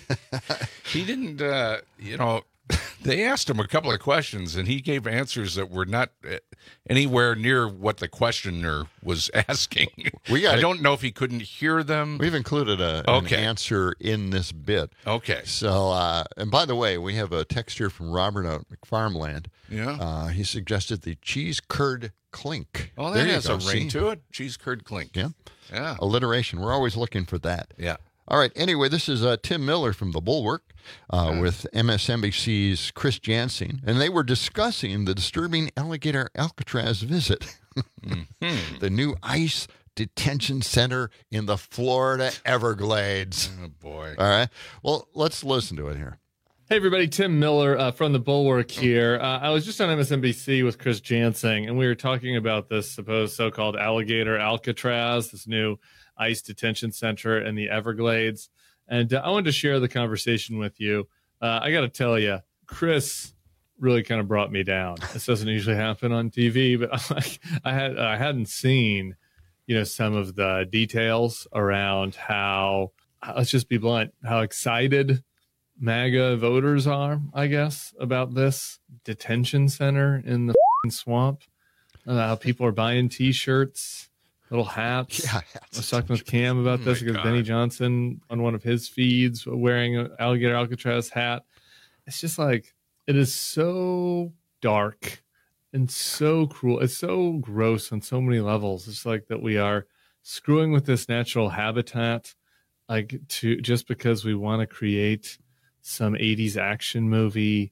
He didn't, uh, you know, they asked him a couple of questions, and he gave answers that were not uh, anywhere near what the questioner was asking. We got I it. don't know if he couldn't hear them. We've included a, Okay. an answer in this bit. Okay. So, uh, and by the way, we have a text here from Robert out at McFarmland. Yeah. Uh, he suggested the cheese curd clink. Oh, There that you has go. a ring See? to it. Cheese curd clink. Yeah. Yeah. Alliteration. We're always looking for that. Yeah. All right. Anyway, this is uh, Tim Miller from The Bulwark uh, Yeah. with M S N B C's Chris Jansen, and they were discussing the disturbing alligator Alcatraz visit, Mm-hmm. the new ICE detention center in the Florida Everglades. Oh, boy. All right. Well, let's listen to it here. Hey, everybody. Tim Miller uh, from The Bulwark here. Uh, I was just on M S N B C with Chris Jansen, and we were talking about this supposed so-called alligator Alcatraz, this new ICE detention center in the Everglades. And uh, I wanted to share the conversation with you. Uh, I got to tell you, Chris really kind of brought me down. This doesn't usually happen on T V, but like, I had I hadn't seen, you know, some of the details around how, let's just be blunt, how excited MAGA voters are, I guess, about this detention center in the f***ing swamp. Uh, how people are buying T-shirts, little hats. Yeah, I was talking with Cam about Oh this my because God. Benny Johnson on one of his feeds wearing an alligator Alcatraz hat. It's just like, it is so dark and so cruel. It's so gross on so many levels. It's like that we are screwing with this natural habitat, like to just because we want to create some eighties action movie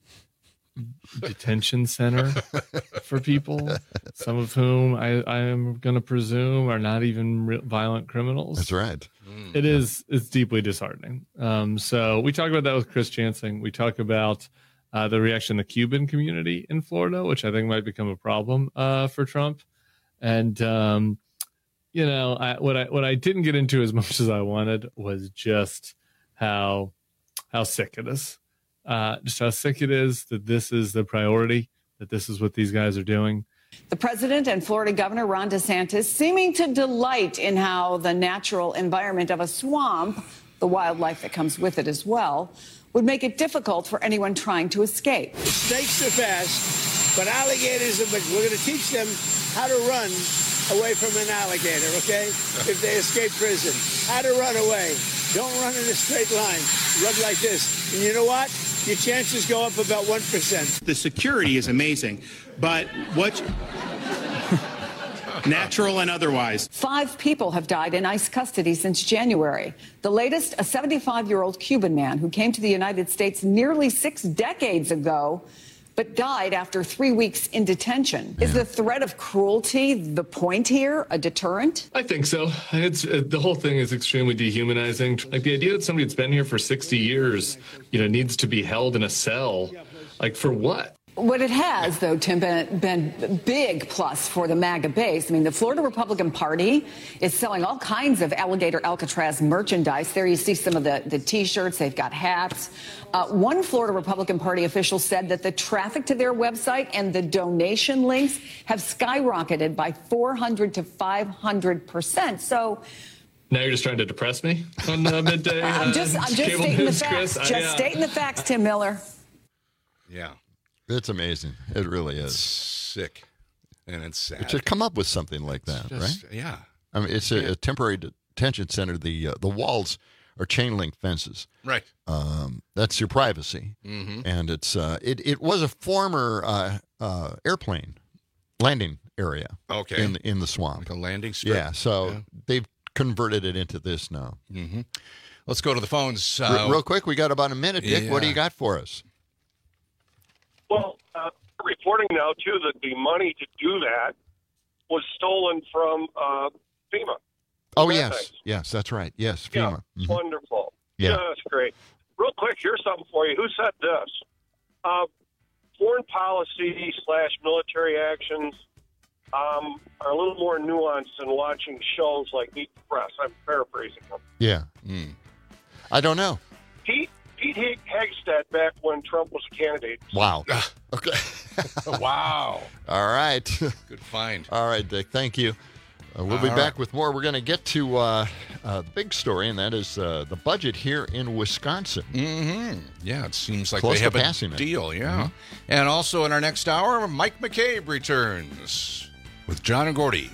detention center for people, some of whom I, I am going to presume are not even real violent criminals. That's right. It is, it's deeply disheartening. Um, so we talk about that with Chris Jansen. We talk about uh, the reaction of the Cuban community in Florida, which I think might become a problem uh, for Trump. And, um, you know, I, what I what I didn't get into as much as I wanted was just how how sick it is. Uh, just how sick it is that this is the priority, that this is what these guys are doing. The president and Florida Governor Ron DeSantis seeming to delight in how the natural environment of a swamp, the wildlife that comes with it as well, would make it difficult for anyone trying to escape. Snakes are fast, but alligators are, but we're going to teach them how to run away from an alligator, okay? If they escape prison, how to run away. Don't run in a straight line. Run like this. And you know what? Your chances go up about one percent. The security is amazing, but what natural and otherwise. Five people have died in ICE custody since January. The latest, a seventy-five-year-old Cuban man who came to the United States nearly six decades ago, but died after three weeks in detention. Is the threat of cruelty the point here, a deterrent? I think so. It's uh, the whole thing is extremely dehumanizing. Like the idea that somebody that's been here for sixty years, you know, needs to be held in a cell, like for what? What it has, though, Tim, been, been big plus for the MAGA base. I mean, the Florida Republican Party is selling all kinds of alligator Alcatraz merchandise. There you see some of the, the T-shirts. They've got hats. Uh, one Florida Republican Party official said that the traffic to their website and the donation links have skyrocketed by four hundred to five hundred percent. So Now you're just trying to depress me on uh, midday. I'm just, uh, I'm just cable stating the news, facts. Chris. Just I, uh, stating the facts, Tim Miller. Yeah. It's amazing. It really is. It's sick. And it's sad. To come up with something like that, just- right? yeah. I mean, it's a, a temporary detention center. The uh, the walls are chain link fences. Right. Um, that's your privacy. Mhm. And it's uh, it it was a former uh, uh, airplane landing area. Okay. In in the swamp. Like a landing strip. Yeah. So Yeah. they've converted it into this now. Mm-hmm. Let's go to the phones. Re- Uh, Real quick, we got about a minute, Dick. What do yeah. you got for us? Well, uh, reporting now, too, that the money to do that was stolen from uh, FEMA. Oh, Isn't that yes. nice? Yes, that's right. Yes, Yeah, FEMA. it's Mhm. wonderful. Yeah. That's great. Real quick, here's something for you. Who said this? Uh, foreign policy slash military actions um, are a little more nuanced than watching shows like Meet the Press. I'm paraphrasing them. Yeah. I don't know. Pete, Pete Hag- Hagstead, back when Trump was a candidate. Wow. Okay. Wow. All right. Good find. All right, Dick. Thank you. Uh, we'll be All back right. with more. We're going to get to uh, a big story, and that is uh, the budget here in Wisconsin. Mm-hmm. Yeah, it seems like Close they to have a passing it. deal, yeah. Mhm. And also in our next hour, Mike McCabe returns with John and Gordy.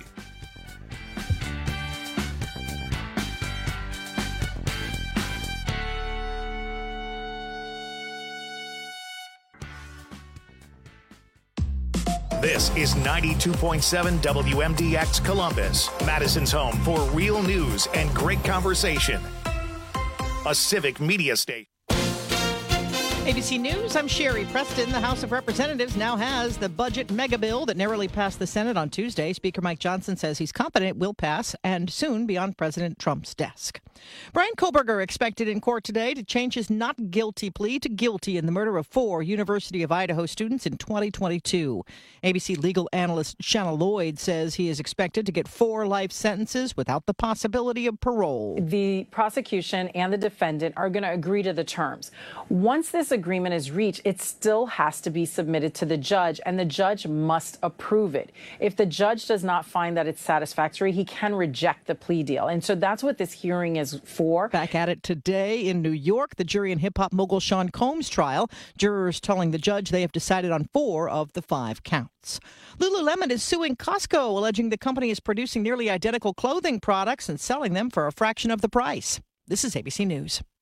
This is ninety-two point seven W M D X Columbus, Madison's home for real news and great conversation. A civic media station. A B C News, I'm Sherry Preston. The House of Representatives now has the budget mega bill that narrowly passed the Senate on Tuesday. Speaker Mike Johnson says he's confident it will pass and soon be on President Trump's desk. Brian Koberger expected in court today to change his not guilty plea to guilty in the murder of four University of Idaho students in twenty twenty-two. A B C legal analyst Shanna Lloyd says he is expected to get four life sentences without the possibility of parole. The prosecution and the defendant are going to agree to the terms. Once this agreement is reached, it still has to be submitted to the judge, and the judge must approve it. If the judge does not find that it's satisfactory, he can reject the plea deal. And so that's what this hearing is for. Back at it today in New York, the jury in hip-hop mogul Sean Combs' trial. Jurors telling the judge they have decided on four of the five counts. Lululemon is suing Costco, alleging the company is producing nearly identical clothing products and selling them for a fraction of the price. This is A B C News.